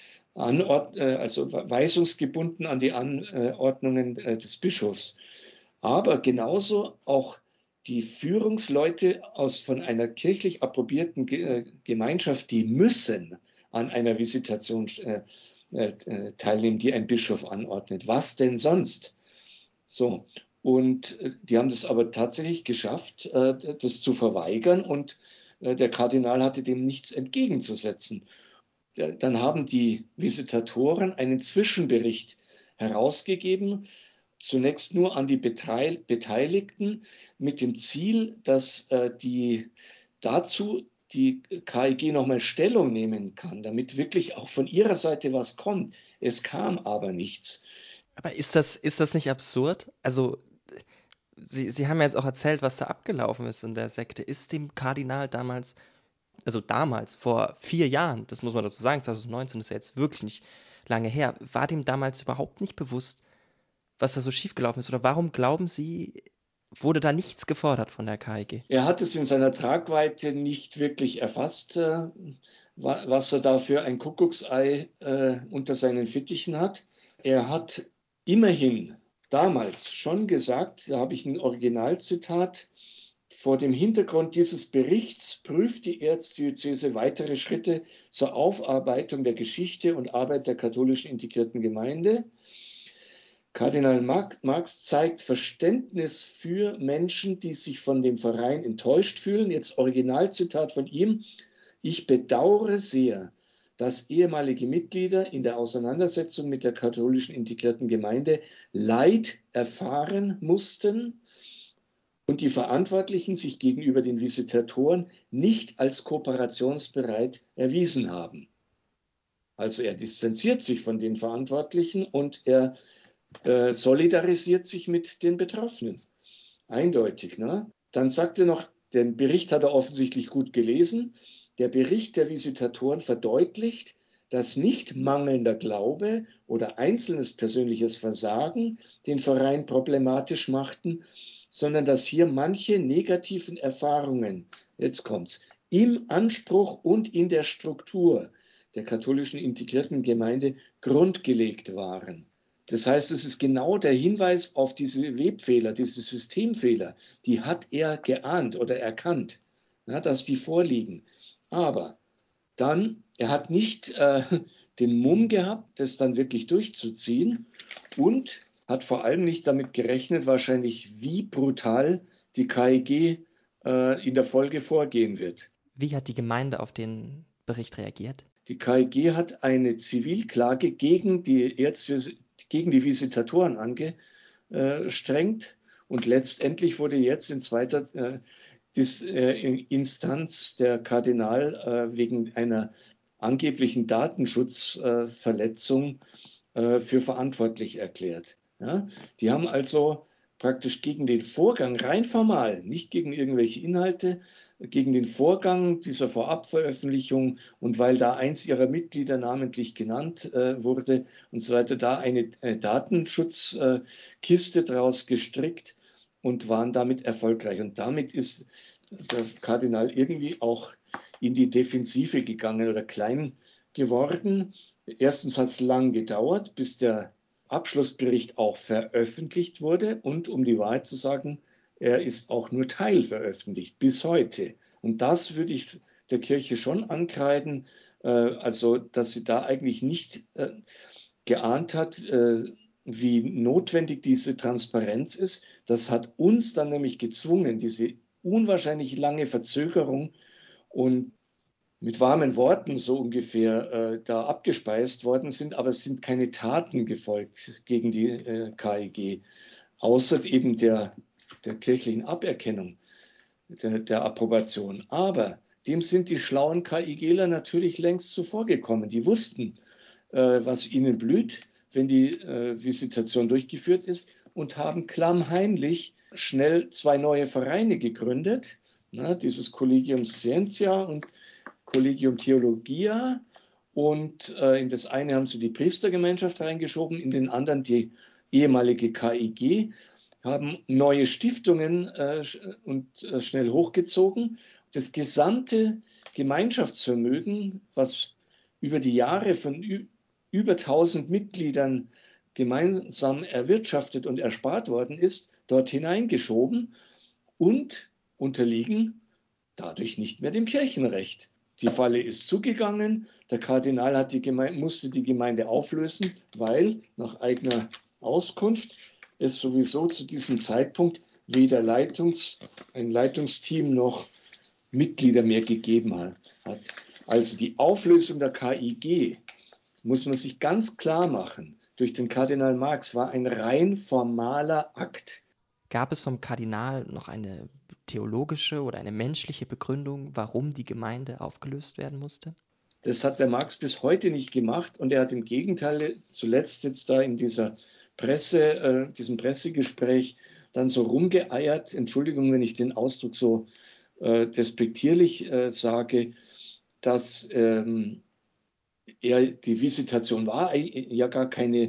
Anord äh, also weisungsgebunden an die Anordnungen äh, des Bischofs. Aber genauso auch die Führungsleute aus von einer kirchlich approbierten Ge Gemeinschaft, die müssen an einer Visitation äh, äh, teilnehmen, die ein Bischof anordnet. Was denn sonst? So. Und die haben das aber tatsächlich geschafft, äh, das zu verweigern, und äh, der Kardinal hatte dem nichts entgegenzusetzen. Dann haben die Visitatoren einen Zwischenbericht herausgegeben, zunächst nur an die Beteiligten, mit dem Ziel, dass äh, die dazu die K I G nochmal Stellung nehmen kann, damit wirklich auch von ihrer Seite was kommt. Es kam aber nichts. Aber ist das, ist das nicht absurd? Also, Sie, Sie haben ja jetzt auch erzählt, was da abgelaufen ist in der Sekte. Ist dem Kardinal damals, also damals, vor vier Jahren, das muss man dazu sagen, zwanzig neunzehn ist ja jetzt wirklich nicht lange her, war dem damals überhaupt nicht bewusst, was da so schiefgelaufen ist? Oder warum glauben Sie, wurde da nichts gefordert von der K I G? Er hat es in seiner Tragweite nicht wirklich erfasst, äh, was er da für ein Kuckucksei äh, unter seinen Fittichen hat. Er hat immerhin damals schon gesagt, da habe ich ein Originalzitat, vor dem Hintergrund dieses Berichts prüft die Erzdiözese weitere Schritte zur Aufarbeitung der Geschichte und Arbeit der katholischen integrierten Gemeinde. Kardinal Marx zeigt Verständnis für Menschen, die sich von dem Verein enttäuscht fühlen. Jetzt Originalzitat von ihm. Ich bedauere sehr, dass ehemalige Mitglieder in der Auseinandersetzung mit der katholischen integrierten Gemeinde Leid erfahren mussten und die Verantwortlichen sich gegenüber den Visitatoren nicht als kooperationsbereit erwiesen haben. Also er distanziert sich von den Verantwortlichen und er äh, solidarisiert sich mit den Betroffenen. Eindeutig. Ne? Dann sagt er noch, den Bericht hat er offensichtlich gut gelesen. Der Bericht der Visitatoren verdeutlicht, dass nicht mangelnder Glaube oder einzelnes persönliches Versagen den Verein problematisch machten, sondern dass hier manche negativen Erfahrungen, jetzt kommt's, im Anspruch und in der Struktur der katholischen integrierten Gemeinde grundgelegt waren. Das heißt, es ist genau der Hinweis auf diese Webfehler, diese Systemfehler, die hat er geahnt oder erkannt, ja, dass die vorliegen. Aber dann, er hat nicht äh, den Mumm gehabt, das dann wirklich durchzuziehen und hat vor allem nicht damit gerechnet, wahrscheinlich wie brutal die K I G äh, in der Folge vorgehen wird. Wie hat die Gemeinde auf den Bericht reagiert? Die K I G hat eine Zivilklage gegen die Ärzte, gegen die Visitatoren angestrengt und letztendlich wurde jetzt in zweiter äh, Dis, äh, Instanz der Kardinal äh, wegen einer angeblichen Datenschutzverletzung äh, für verantwortlich erklärt. Ja? Die haben also praktisch gegen den Vorgang, rein formal, nicht gegen irgendwelche Inhalte, gegen den Vorgang dieser Vorabveröffentlichung und weil da eins ihrer Mitglieder namentlich genannt äh, wurde und so weiter, da eine, eine Datenschutzkiste äh, draus gestrickt und waren damit erfolgreich. Und damit ist der Kardinal irgendwie auch in die Defensive gegangen oder klein geworden. Erstens hat es lang gedauert, bis der Abschlussbericht auch veröffentlicht wurde und um die Wahrheit zu sagen, er ist auch nur teilveröffentlicht bis heute. Und das würde ich der Kirche schon ankreiden, äh, also dass sie da eigentlich nicht äh, geahnt hat, äh, wie notwendig diese Transparenz ist. Das hat uns dann nämlich gezwungen, diese unwahrscheinlich lange Verzögerung und mit warmen Worten so ungefähr äh, da abgespeist worden sind, aber es sind keine Taten gefolgt gegen die äh, K I G, außer eben der, der kirchlichen Aberkennung, der, der Approbation. Aber dem sind die schlauen KIGler natürlich längst zuvorgekommen. Die wussten, äh, was ihnen blüht, wenn die äh, Visitation durchgeführt ist und haben klammheimlich schnell zwei neue Vereine gegründet, na, dieses Collegium Scientia und Collegium Theologia, und äh, in das eine haben sie die Priestergemeinschaft reingeschoben, in den anderen die ehemalige K I G, haben neue Stiftungen äh, und äh, schnell hochgezogen. Das gesamte Gemeinschaftsvermögen, was über die Jahre von ü- über tausend Mitgliedern gemeinsam erwirtschaftet und erspart worden ist, dort hineingeschoben und unterliegen dadurch nicht mehr dem Kirchenrecht. Die Falle ist zugegangen. Der Kardinal hat die Gemeinde, musste die Gemeinde auflösen, weil nach eigener Auskunft es sowieso zu diesem Zeitpunkt weder Leitungs, ein Leitungsteam noch Mitglieder mehr gegeben hat. Also die Auflösung der K I G, muss man sich ganz klar machen, durch den Kardinal Marx war ein rein formaler Akt. Gab es vom Kardinal noch eine theologische oder eine menschliche Begründung, warum die Gemeinde aufgelöst werden musste? Das hat der Marx bis heute nicht gemacht und er hat im Gegenteil zuletzt jetzt da in dieser Presse, äh, diesem Pressegespräch dann so rumgeeiert, Entschuldigung, wenn ich den Ausdruck so äh, despektierlich äh, sage, dass ähm, er, die Visitation war ja gar keine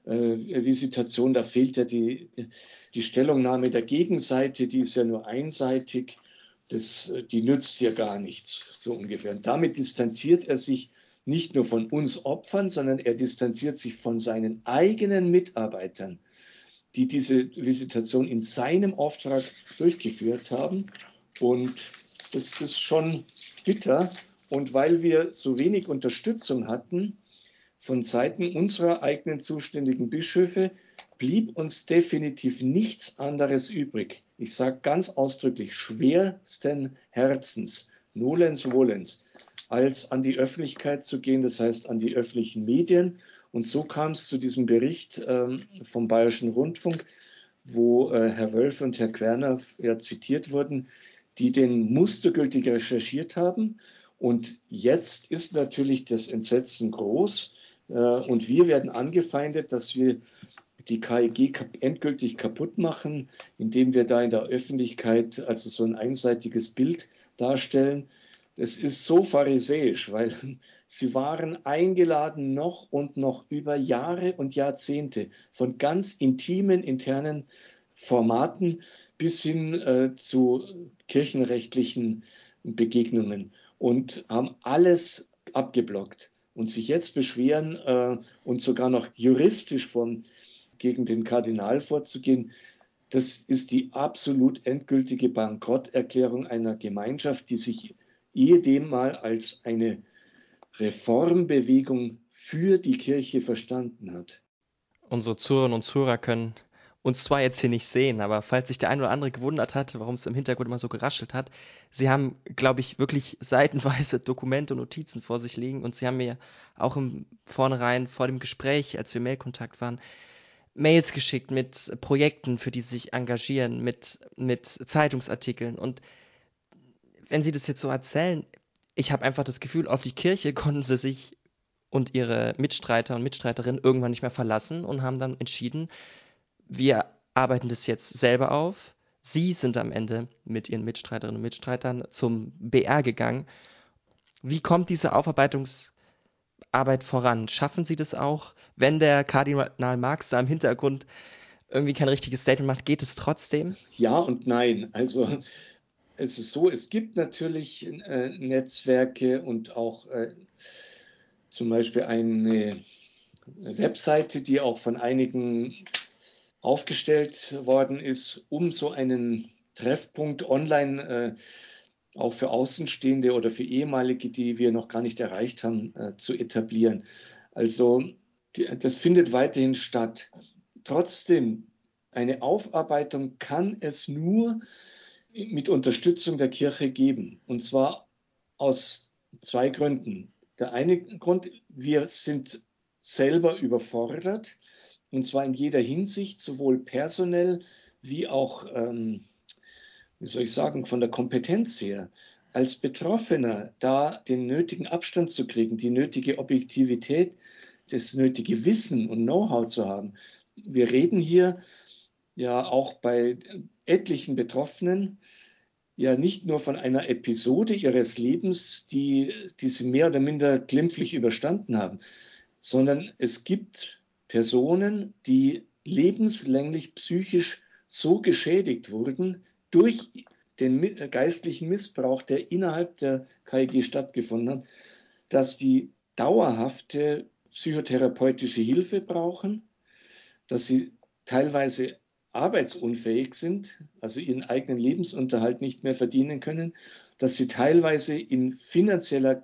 äh, Visitation, da fehlt ja die, die Stellungnahme der Gegenseite, die ist ja nur einseitig, das, die nützt ja gar nichts, so ungefähr. Und damit distanziert er sich nicht nur von uns Opfern, sondern er distanziert sich von seinen eigenen Mitarbeitern, die diese Visitation in seinem Auftrag durchgeführt haben. Und das ist schon bitter. Und weil wir so wenig Unterstützung hatten von Seiten unserer eigenen zuständigen Bischöfe, blieb uns definitiv nichts anderes übrig. Ich sage ganz ausdrücklich, schwersten Herzens, nolens volens, als an die Öffentlichkeit zu gehen, das heißt an die öffentlichen Medien. Und so kam es zu diesem Bericht ähm, vom Bayerischen Rundfunk, wo äh, Herr Wölfel und Herr Querner ja zitiert wurden, die den mustergültig recherchiert haben. Und jetzt ist natürlich das Entsetzen groß äh, und wir werden angefeindet, dass wir die K I G kap- endgültig kaputt machen, indem wir da in der Öffentlichkeit also so ein einseitiges Bild darstellen. Das ist so pharisäisch, weil sie waren eingeladen noch und noch über Jahre und Jahrzehnte von ganz intimen internen Formaten bis hin äh, zu kirchenrechtlichen Begegnungen und haben alles abgeblockt und sich jetzt beschweren äh, und sogar noch juristisch von, gegen den Kardinal vorzugehen. Das ist die absolut endgültige Bankrotterklärung einer Gemeinschaft, die sich ehedem mal als eine Reformbewegung für die Kirche verstanden hat. Unsere Zuhörerinnen und Zuhörer können uns zwar jetzt hier nicht sehen, aber falls sich der ein oder andere gewundert hat, warum es im Hintergrund immer so geraschelt hat, sie haben, glaube ich, wirklich seitenweise Dokumente und Notizen vor sich liegen und sie haben mir auch im Vornherein vor dem Gespräch, als wir Mailkontakt waren, Mails geschickt mit Projekten, für die sie sich engagieren, mit, mit Zeitungsartikeln. Und wenn sie das jetzt so erzählen, ich habe einfach das Gefühl, auf die Kirche konnten sie sich und ihre Mitstreiter und Mitstreiterinnen irgendwann nicht mehr verlassen und haben dann entschieden, wir arbeiten das jetzt selber auf. Sie sind am Ende mit ihren Mitstreiterinnen und Mitstreitern zum B R gegangen. Wie kommt diese Aufarbeitungsarbeit voran? Schaffen Sie das auch, wenn der Kardinal Marx da im Hintergrund irgendwie kein richtiges Statement macht, geht es trotzdem? Ja und nein. Also es ist so, es gibt natürlich äh, Netzwerke und auch äh, zum Beispiel eine Webseite, die auch von einigen aufgestellt worden ist, um so einen Treffpunkt online äh, auch für Außenstehende oder für ehemalige, die wir noch gar nicht erreicht haben, äh, zu etablieren. Also die, das findet weiterhin statt. Trotzdem, eine Aufarbeitung kann es nur mit Unterstützung der Kirche geben. Und zwar aus zwei Gründen. Der eine Grund, wir sind selber überfordert, und zwar in jeder Hinsicht, sowohl personell wie auch, ähm, wie soll ich sagen, von der Kompetenz her. Als Betroffener da den nötigen Abstand zu kriegen, die nötige Objektivität, das nötige Wissen und Know-how zu haben. Wir reden hier ja auch bei etlichen Betroffenen ja nicht nur von einer Episode ihres Lebens, die, die sie mehr oder minder glimpflich überstanden haben, sondern es gibt Personen, die lebenslänglich psychisch so geschädigt wurden durch den geistlichen Missbrauch, der innerhalb der K I G stattgefunden hat, dass die dauerhafte psychotherapeutische Hilfe brauchen, dass sie teilweise arbeitsunfähig sind, also ihren eigenen Lebensunterhalt nicht mehr verdienen können, dass sie teilweise in finanzieller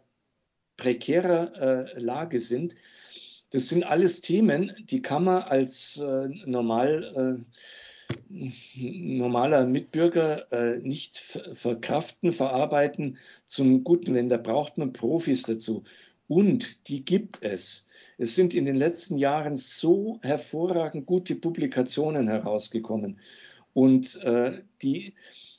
prekärer äh, Lage sind. Das sind alles Themen, die kann man als äh, normal, äh, normaler Mitbürger äh, nicht verkraften, verarbeiten zum Guten, denn da braucht man Profis dazu. Und die gibt es. Es sind in den letzten Jahren so hervorragend gute Publikationen herausgekommen. Und äh, die,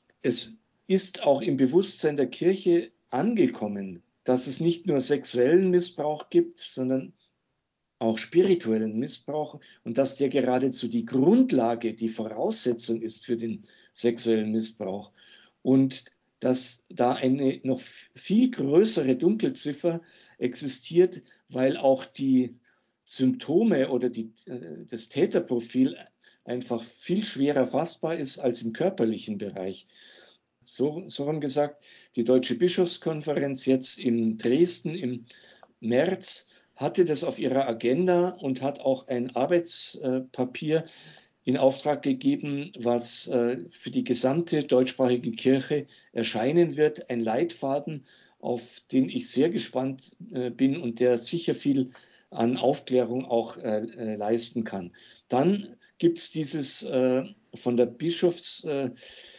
es ist auch im Bewusstsein der Kirche angekommen, dass es nicht nur sexuellen Missbrauch gibt, sondern auch spirituellen Missbrauch und dass der geradezu die Grundlage, die Voraussetzung ist für den sexuellen Missbrauch. Und dass da eine noch viel größere Dunkelziffer existiert, weil auch die Symptome oder die, äh, das Täterprofil einfach viel schwerer fassbar ist als im körperlichen Bereich. So, so haben gesagt, die Deutsche Bischofskonferenz jetzt in Dresden im März hatte das auf ihrer Agenda und hat auch ein Arbeitspapier in Auftrag gegeben, was äh, für die gesamte deutschsprachige Kirche erscheinen wird. Ein Leitfaden, auf den ich sehr gespannt äh, bin und der sicher viel an Aufklärung auch äh, äh, leisten kann. Dann gibt es dieses äh, von der Bischofssynode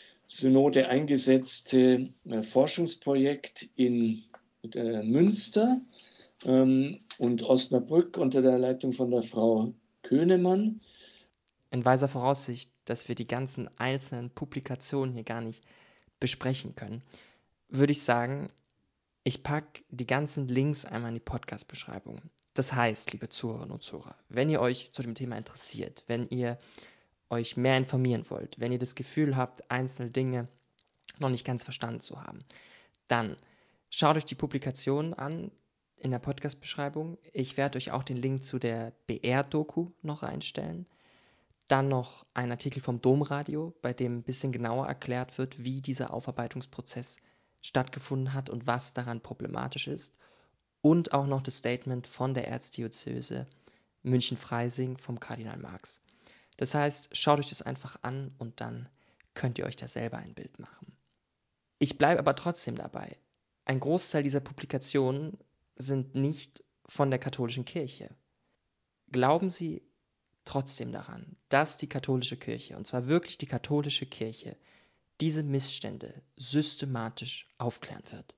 eingesetzte äh, Forschungsprojekt in äh, Münster ähm, und Osnabrück unter der Leitung von der Frau Köhnemann. In weiser Voraussicht, dass wir die ganzen einzelnen Publikationen hier gar nicht besprechen können, würde ich sagen, ich packe die ganzen Links einmal in die Podcast-Beschreibung. Das heißt, liebe Zuhörerinnen und Zuhörer, wenn ihr euch zu dem Thema interessiert, wenn ihr euch mehr informieren wollt, wenn ihr das Gefühl habt, einzelne Dinge noch nicht ganz verstanden zu haben, dann schaut euch die Publikationen an in der Podcast-Beschreibung. Ich werde euch auch den Link zu der B R-Doku noch reinstellen. Dann noch ein Artikel vom Domradio, bei dem ein bisschen genauer erklärt wird, wie dieser Aufarbeitungsprozess stattgefunden hat und was daran problematisch ist. Und auch noch das Statement von der Erzdiözese München-Freising vom Kardinal Marx. Das heißt, schaut euch das einfach an und dann könnt ihr euch da selber ein Bild machen. Ich bleibe aber trotzdem dabei. Ein Großteil dieser Publikationen sind nicht von der katholischen Kirche. Glauben Sie trotzdem daran, dass die katholische Kirche, und zwar wirklich die katholische Kirche, diese Missstände systematisch aufklären wird?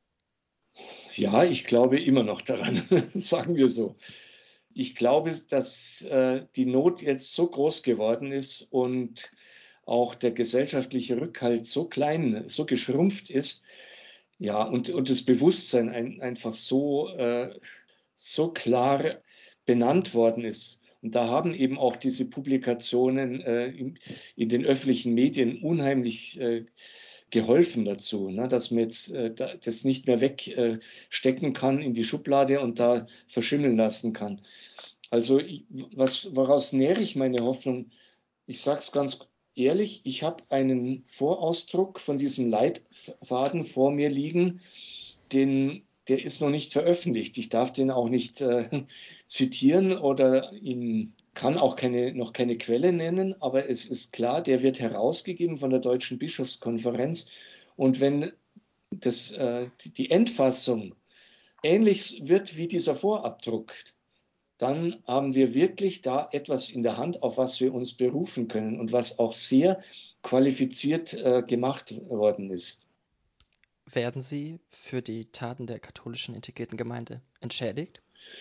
Ja, ich glaube immer noch daran, sagen wir so. Ich glaube, dass äh, die Not jetzt so groß geworden ist und auch der gesellschaftliche Rückhalt so klein, so geschrumpft ist, ja, und, und das Bewusstsein ein, einfach so, äh, so klar benannt worden ist. Und da haben eben auch diese Publikationen äh, in, in den öffentlichen Medien unheimlich äh, geholfen dazu, ne, dass man jetzt äh, das nicht mehr wegstecken äh, kann in die Schublade und da verschimmeln lassen kann. Also ich, was, woraus nähere ich meine Hoffnung? Ich sage es ganz ehrlich, ich habe einen Vorausdruck von diesem Leitfaden vor mir liegen, den, der ist noch nicht veröffentlicht. Ich darf den auch nicht äh, zitieren oder ihn kann auch keine, noch keine Quelle nennen, aber es ist klar, der wird herausgegeben von der Deutschen Bischofskonferenz. Und wenn das, äh, die Endfassung ähnlich wird wie dieser Vorabdruck, dann haben wir wirklich da etwas in der Hand, auf was wir uns berufen können und was auch sehr qualifiziert äh, gemacht worden ist. Werden Sie für die Taten der katholischen integrierten Gemeinde entschädigt?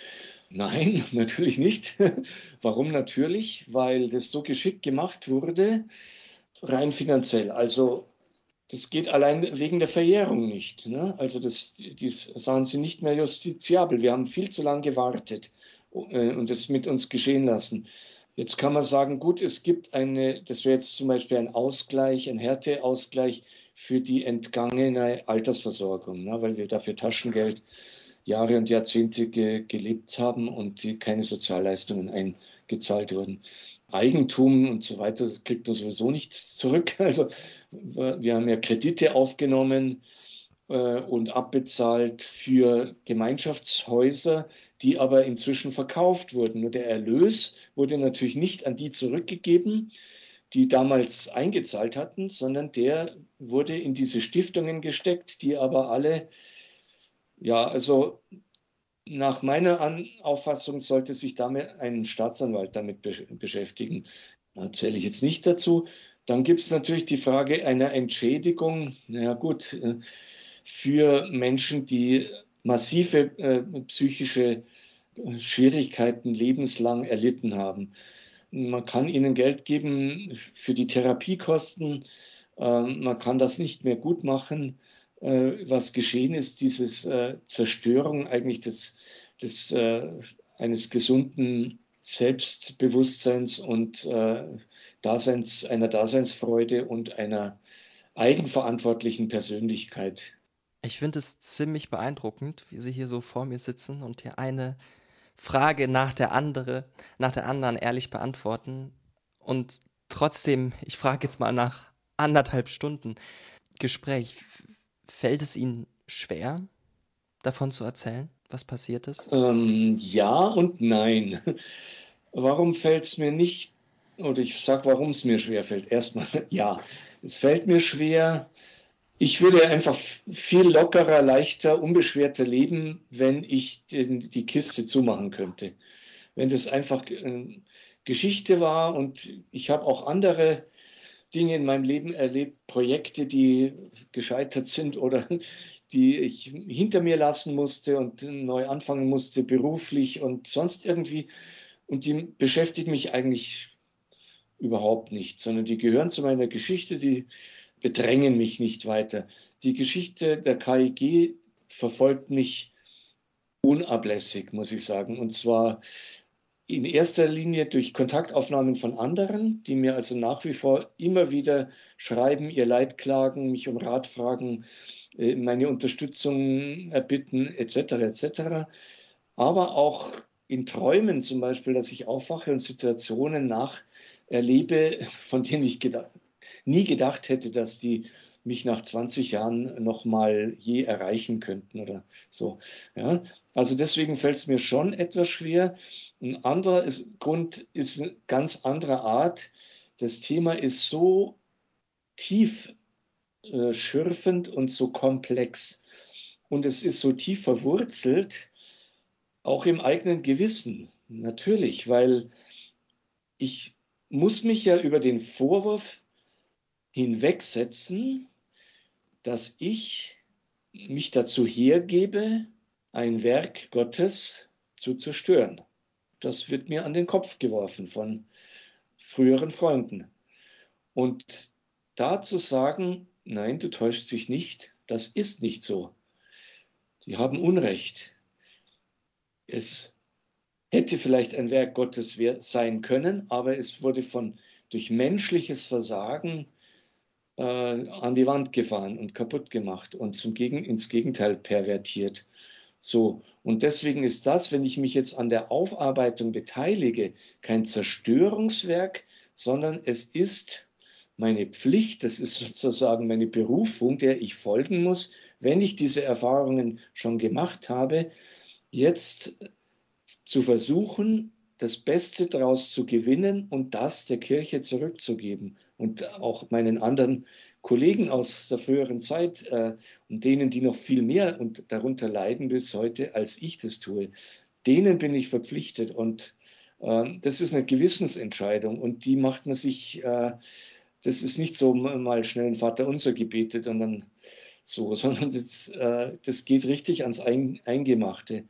Nein, natürlich nicht. Warum natürlich? Weil das so geschickt gemacht wurde, rein finanziell. Also das geht allein wegen der Verjährung nicht. Ne? Also das, das sahen sie nicht mehr justiziabel. Wir haben viel zu lange gewartet äh, und das mit uns geschehen lassen. Jetzt kann man sagen, gut, es gibt eine, das wäre jetzt zum Beispiel ein Ausgleich, ein Härteausgleich für die entgangene Altersversorgung, ne? Weil wir dafür Taschengeld Jahre und Jahrzehnte ge, gelebt haben und die keine Sozialleistungen eingezahlt wurden. Eigentum und so weiter kriegt man sowieso nicht zurück. Also wir haben ja Kredite aufgenommen äh, und abbezahlt für Gemeinschaftshäuser, die aber inzwischen verkauft wurden. Nur der Erlös wurde natürlich nicht an die zurückgegeben, die damals eingezahlt hatten, sondern der wurde in diese Stiftungen gesteckt, die aber alle, ja, also nach meiner An Auffassung sollte sich damit ein Staatsanwalt damit be beschäftigen. Da zähle ich jetzt nicht dazu. Dann gibt es natürlich die Frage einer Entschädigung. Na gut, äh, für Menschen, die massive äh, psychische äh, Schwierigkeiten lebenslang erlitten haben. Man kann ihnen Geld geben für die Therapiekosten. Äh, man kann das nicht mehr gut machen. Äh, was geschehen ist, diese äh, Zerstörung eigentlich des, des, äh, eines gesunden Selbstbewusstseins und äh, Daseins, einer Daseinsfreude und einer eigenverantwortlichen Persönlichkeit. Ich finde es ziemlich beeindruckend, wie Sie hier so vor mir sitzen und hier eine Frage nach der andere, nach der anderen ehrlich beantworten. Und trotzdem, ich frage jetzt mal nach anderthalb Stunden Gespräch, f- fällt es Ihnen schwer, davon zu erzählen, was passiert ist? Ähm, ja und nein. Warum fällt es mir nicht, oder ich sage, warum es mir schwer fällt. Erstmal, ja, es fällt mir schwer. Ich würde einfach f- viel lockerer, leichter, unbeschwerter leben, wenn ich den, die Kiste zumachen könnte. Wenn das einfach äh, Geschichte war, und ich habe auch andere Dinge in meinem Leben erlebt, Projekte, die gescheitert sind oder die ich hinter mir lassen musste und neu anfangen musste, beruflich und sonst irgendwie. Und die beschäftigen mich eigentlich überhaupt nicht, sondern die gehören zu meiner Geschichte, die bedrängen mich nicht weiter. Die Geschichte der K I G verfolgt mich unablässig, muss ich sagen. Und zwar in erster Linie durch Kontaktaufnahmen von anderen, die mir also nach wie vor immer wieder schreiben, ihr Leid klagen, mich um Rat fragen, äh, meine Unterstützung erbitten, et cetera et cetera. Aber auch in Träumen zum Beispiel, dass ich aufwache und Situationen nacherlebe, von denen ich gedacht, nie gedacht hätte, dass die mich nach zwanzig Jahren noch mal je erreichen könnten oder so. Ja, also deswegen fällt es mir schon etwas schwer. Ein anderer ist, Grund ist eine ganz andere Art. Das Thema ist so tief äh, schürfend und so komplex. Und es ist so tief verwurzelt, auch im eigenen Gewissen. Natürlich, weil ich muss mich ja über den Vorwurf hinwegsetzen, dass ich mich dazu hergebe, ein Werk Gottes zu zerstören. Das wird mir an den Kopf geworfen von früheren Freunden. Und da zu sagen, nein, du täuschst dich nicht, das ist nicht so. Die haben Unrecht. Es hätte vielleicht ein Werk Gottes sein können, aber es wurde von, durch menschliches Versagen äh, an die Wand gefahren und kaputt gemacht und zum Gegen, ins Gegenteil pervertiert. So, und deswegen ist das, wenn ich mich jetzt an der Aufarbeitung beteilige, kein Zerstörungswerk, sondern es ist meine Pflicht, das ist sozusagen meine Berufung, der ich folgen muss, wenn ich diese Erfahrungen schon gemacht habe, jetzt zu versuchen, das Beste daraus zu gewinnen und das der Kirche zurückzugeben und auch meinen anderen Kollegen aus der früheren Zeit äh, und denen, die noch viel mehr und darunter leiden bis heute, als ich das tue, denen bin ich verpflichtet. Und äh, das ist eine Gewissensentscheidung und die macht man sich, äh, das ist nicht so mal schnell ein Vaterunser gebetet und dann so, sondern das, äh, das geht richtig ans Eingemachte.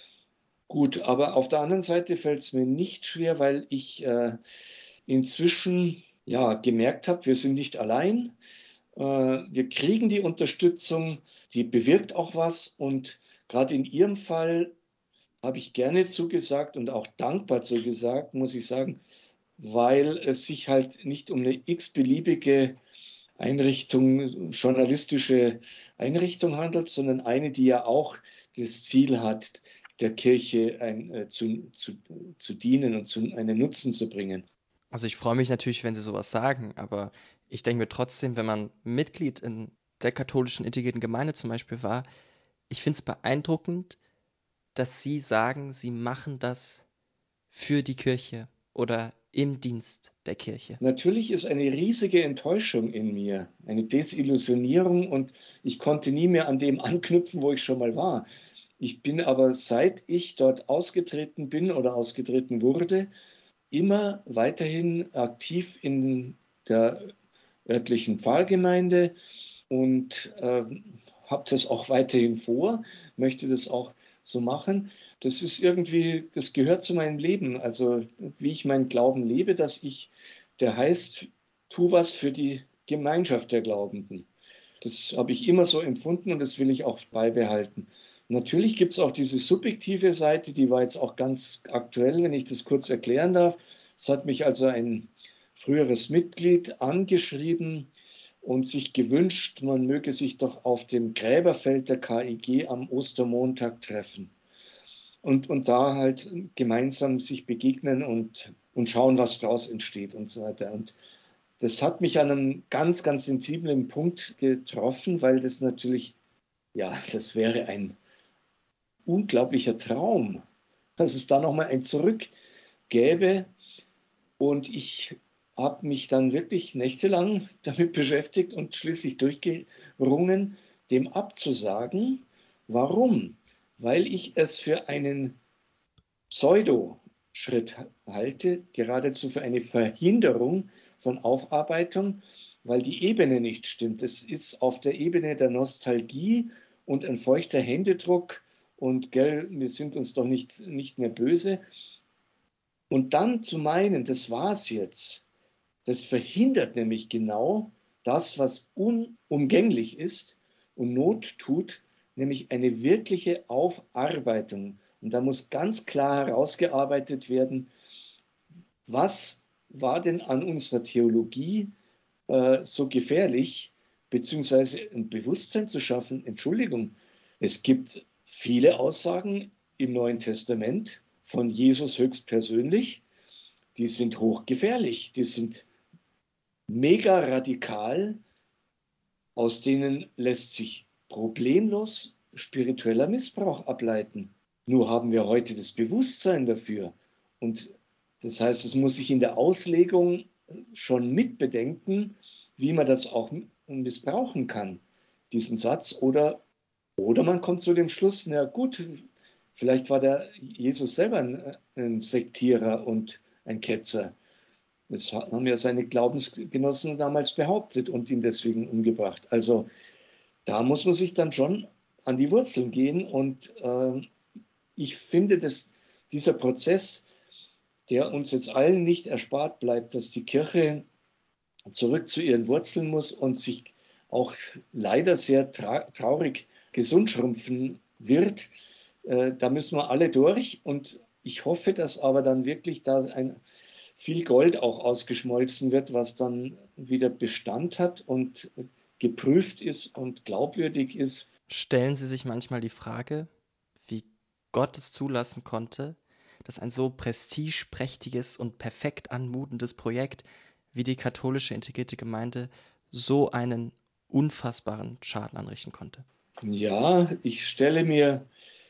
Gut, aber auf der anderen Seite fällt es mir nicht schwer, weil ich äh, inzwischen ja gemerkt habe, wir sind nicht allein. Äh, wir kriegen die Unterstützung, die bewirkt auch was. Und gerade in Ihrem Fall habe ich gerne zugesagt und auch dankbar zugesagt, muss ich sagen, weil es sich halt nicht um eine x-beliebige Einrichtung, journalistische Einrichtung handelt, sondern eine, die ja auch das Ziel hat, der Kirche ein, äh, zu, zu, zu dienen und zu, einen Nutzen zu bringen. Also ich freue mich natürlich, wenn Sie sowas sagen, aber ich denke mir trotzdem, wenn man Mitglied in der katholischen integrierten Gemeinde zum Beispiel war, ich finde es beeindruckend, dass Sie sagen, Sie machen das für die Kirche oder im Dienst der Kirche. Natürlich ist eine riesige Enttäuschung in mir, eine Desillusionierung, und ich konnte nie mehr an dem anknüpfen, wo ich schon mal war. Ich bin aber, seit ich dort ausgetreten bin oder ausgetreten wurde, immer weiterhin aktiv in der örtlichen Pfarrgemeinde und äh, habe das auch weiterhin vor, möchte das auch so machen. Das ist irgendwie, das gehört zu meinem Leben. Also wie ich meinen Glauben lebe, dass ich, der heißt, tu was für die Gemeinschaft der Glaubenden. Das habe ich immer so empfunden und das will ich auch beibehalten. Natürlich gibt es auch diese subjektive Seite, die war jetzt auch ganz aktuell, wenn ich das kurz erklären darf. Es hat mich also ein früheres Mitglied angeschrieben und sich gewünscht, man möge sich doch auf dem Gräberfeld der K I G am Ostermontag treffen. und, und da halt gemeinsam sich begegnen und, und schauen, was daraus entsteht und so weiter. Und das hat mich an einem ganz, ganz sensiblen Punkt getroffen, weil das natürlich, ja, das wäre ein unglaublicher Traum, dass es da nochmal ein Zurück gäbe. Und ich habe mich dann wirklich nächtelang damit beschäftigt und schließlich durchgerungen, dem abzusagen. Warum? Weil ich es für einen Pseudo-Schritt halte, geradezu für eine Verhinderung von Aufarbeitung, weil die Ebene nicht stimmt. Es ist auf der Ebene der Nostalgie und ein feuchter Händedruck und gell, wir sind uns doch nicht, nicht mehr böse. Und dann zu meinen, das war's jetzt, das verhindert nämlich genau das, was unumgänglich ist und Not tut, nämlich eine wirkliche Aufarbeitung. Und da muss ganz klar herausgearbeitet werden, was war denn an unserer Theologie äh, so gefährlich, beziehungsweise ein Bewusstsein zu schaffen. Entschuldigung, es gibt viele Aussagen im Neuen Testament von Jesus höchstpersönlich, die sind hochgefährlich, die sind mega radikal, aus denen lässt sich problemlos spiritueller Missbrauch ableiten. Nur haben wir heute das Bewusstsein dafür. Und das heißt, es muss sich in der Auslegung schon mitbedenken, wie man das auch missbrauchen kann, diesen Satz. Oder, oder man kommt zu dem Schluss, na gut, vielleicht war der Jesus selber ein, ein Sektierer und ein Ketzer. Das haben ja seine Glaubensgenossen damals behauptet und ihn deswegen umgebracht. Also da muss man sich dann schon an die Wurzeln gehen. Und äh, ich finde, dass dieser Prozess, der uns jetzt allen nicht erspart bleibt, dass die Kirche zurück zu ihren Wurzeln muss und sich auch leider sehr tra- traurig gesund schrumpfen wird, äh, da müssen wir alle durch. Und ich hoffe, dass aber dann wirklich da ein viel Gold auch ausgeschmolzen wird, was dann wieder Bestand hat und geprüft ist und glaubwürdig ist. Stellen Sie sich manchmal die Frage, wie Gott es zulassen konnte, dass ein so prestigeprächtiges und perfekt anmutendes Projekt wie die katholische integrierte Gemeinde so einen unfassbaren Schaden anrichten konnte? Ja, ich stelle mir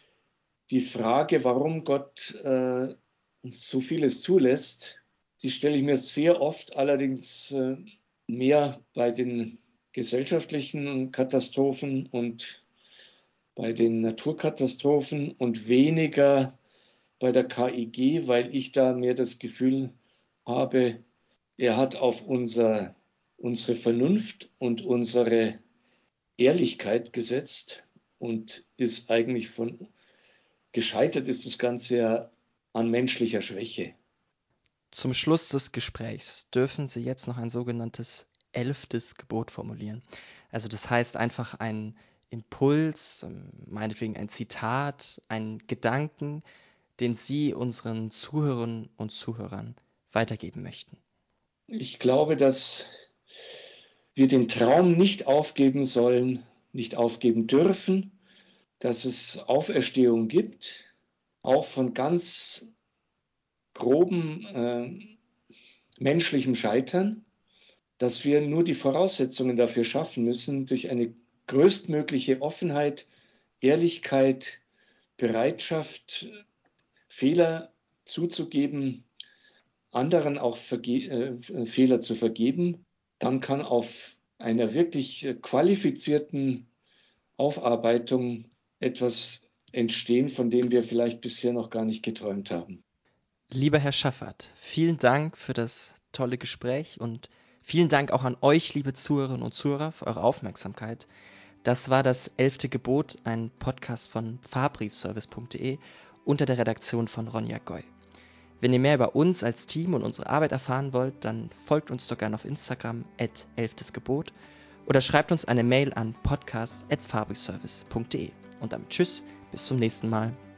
die Frage, warum Gott äh, so vieles zulässt, die stelle ich mir sehr oft, allerdings äh, mehr bei den gesellschaftlichen Katastrophen und bei den Naturkatastrophen und weniger bei der K I G, weil ich da mehr das Gefühl habe, er hat auf unser, unsere Vernunft und unsere Ehrlichkeit gesetzt und ist eigentlich von gescheitert ist das Ganze ja an menschlicher Schwäche. Zum Schluss des Gesprächs dürfen Sie jetzt noch ein sogenanntes elftes Gebot formulieren. Also das heißt einfach ein Impuls, meinetwegen ein Zitat, ein Gedanken, den Sie unseren Zuhörerinnen und Zuhörern weitergeben möchten. Ich glaube, dass wir den Traum nicht aufgeben sollen, nicht aufgeben dürfen, dass es Auferstehung gibt, auch von ganz grobem äh, menschlichem Scheitern, dass wir nur die Voraussetzungen dafür schaffen müssen, durch eine größtmögliche Offenheit, Ehrlichkeit, Bereitschaft, Fehler zuzugeben, anderen auch verge- äh, Fehler zu vergeben. Dann kann auf einer wirklich qualifizierten Aufarbeitung etwas entstehen, von dem wir vielleicht bisher noch gar nicht geträumt haben. Lieber Herr Schaffert, vielen Dank für das tolle Gespräch und vielen Dank auch an euch, liebe Zuhörerinnen und Zuhörer, für eure Aufmerksamkeit. Das war das elfte Gebot, ein Podcast von pfarrbriefservice punkt de unter der Redaktion von Ronja Goy. Wenn ihr mehr über uns als Team und unsere Arbeit erfahren wollt, dann folgt uns doch gerne auf Instagram at elftesgebot oder schreibt uns eine Mail an podcast at pfarrbriefservice punkt de. Und damit tschüss, bis zum nächsten Mal.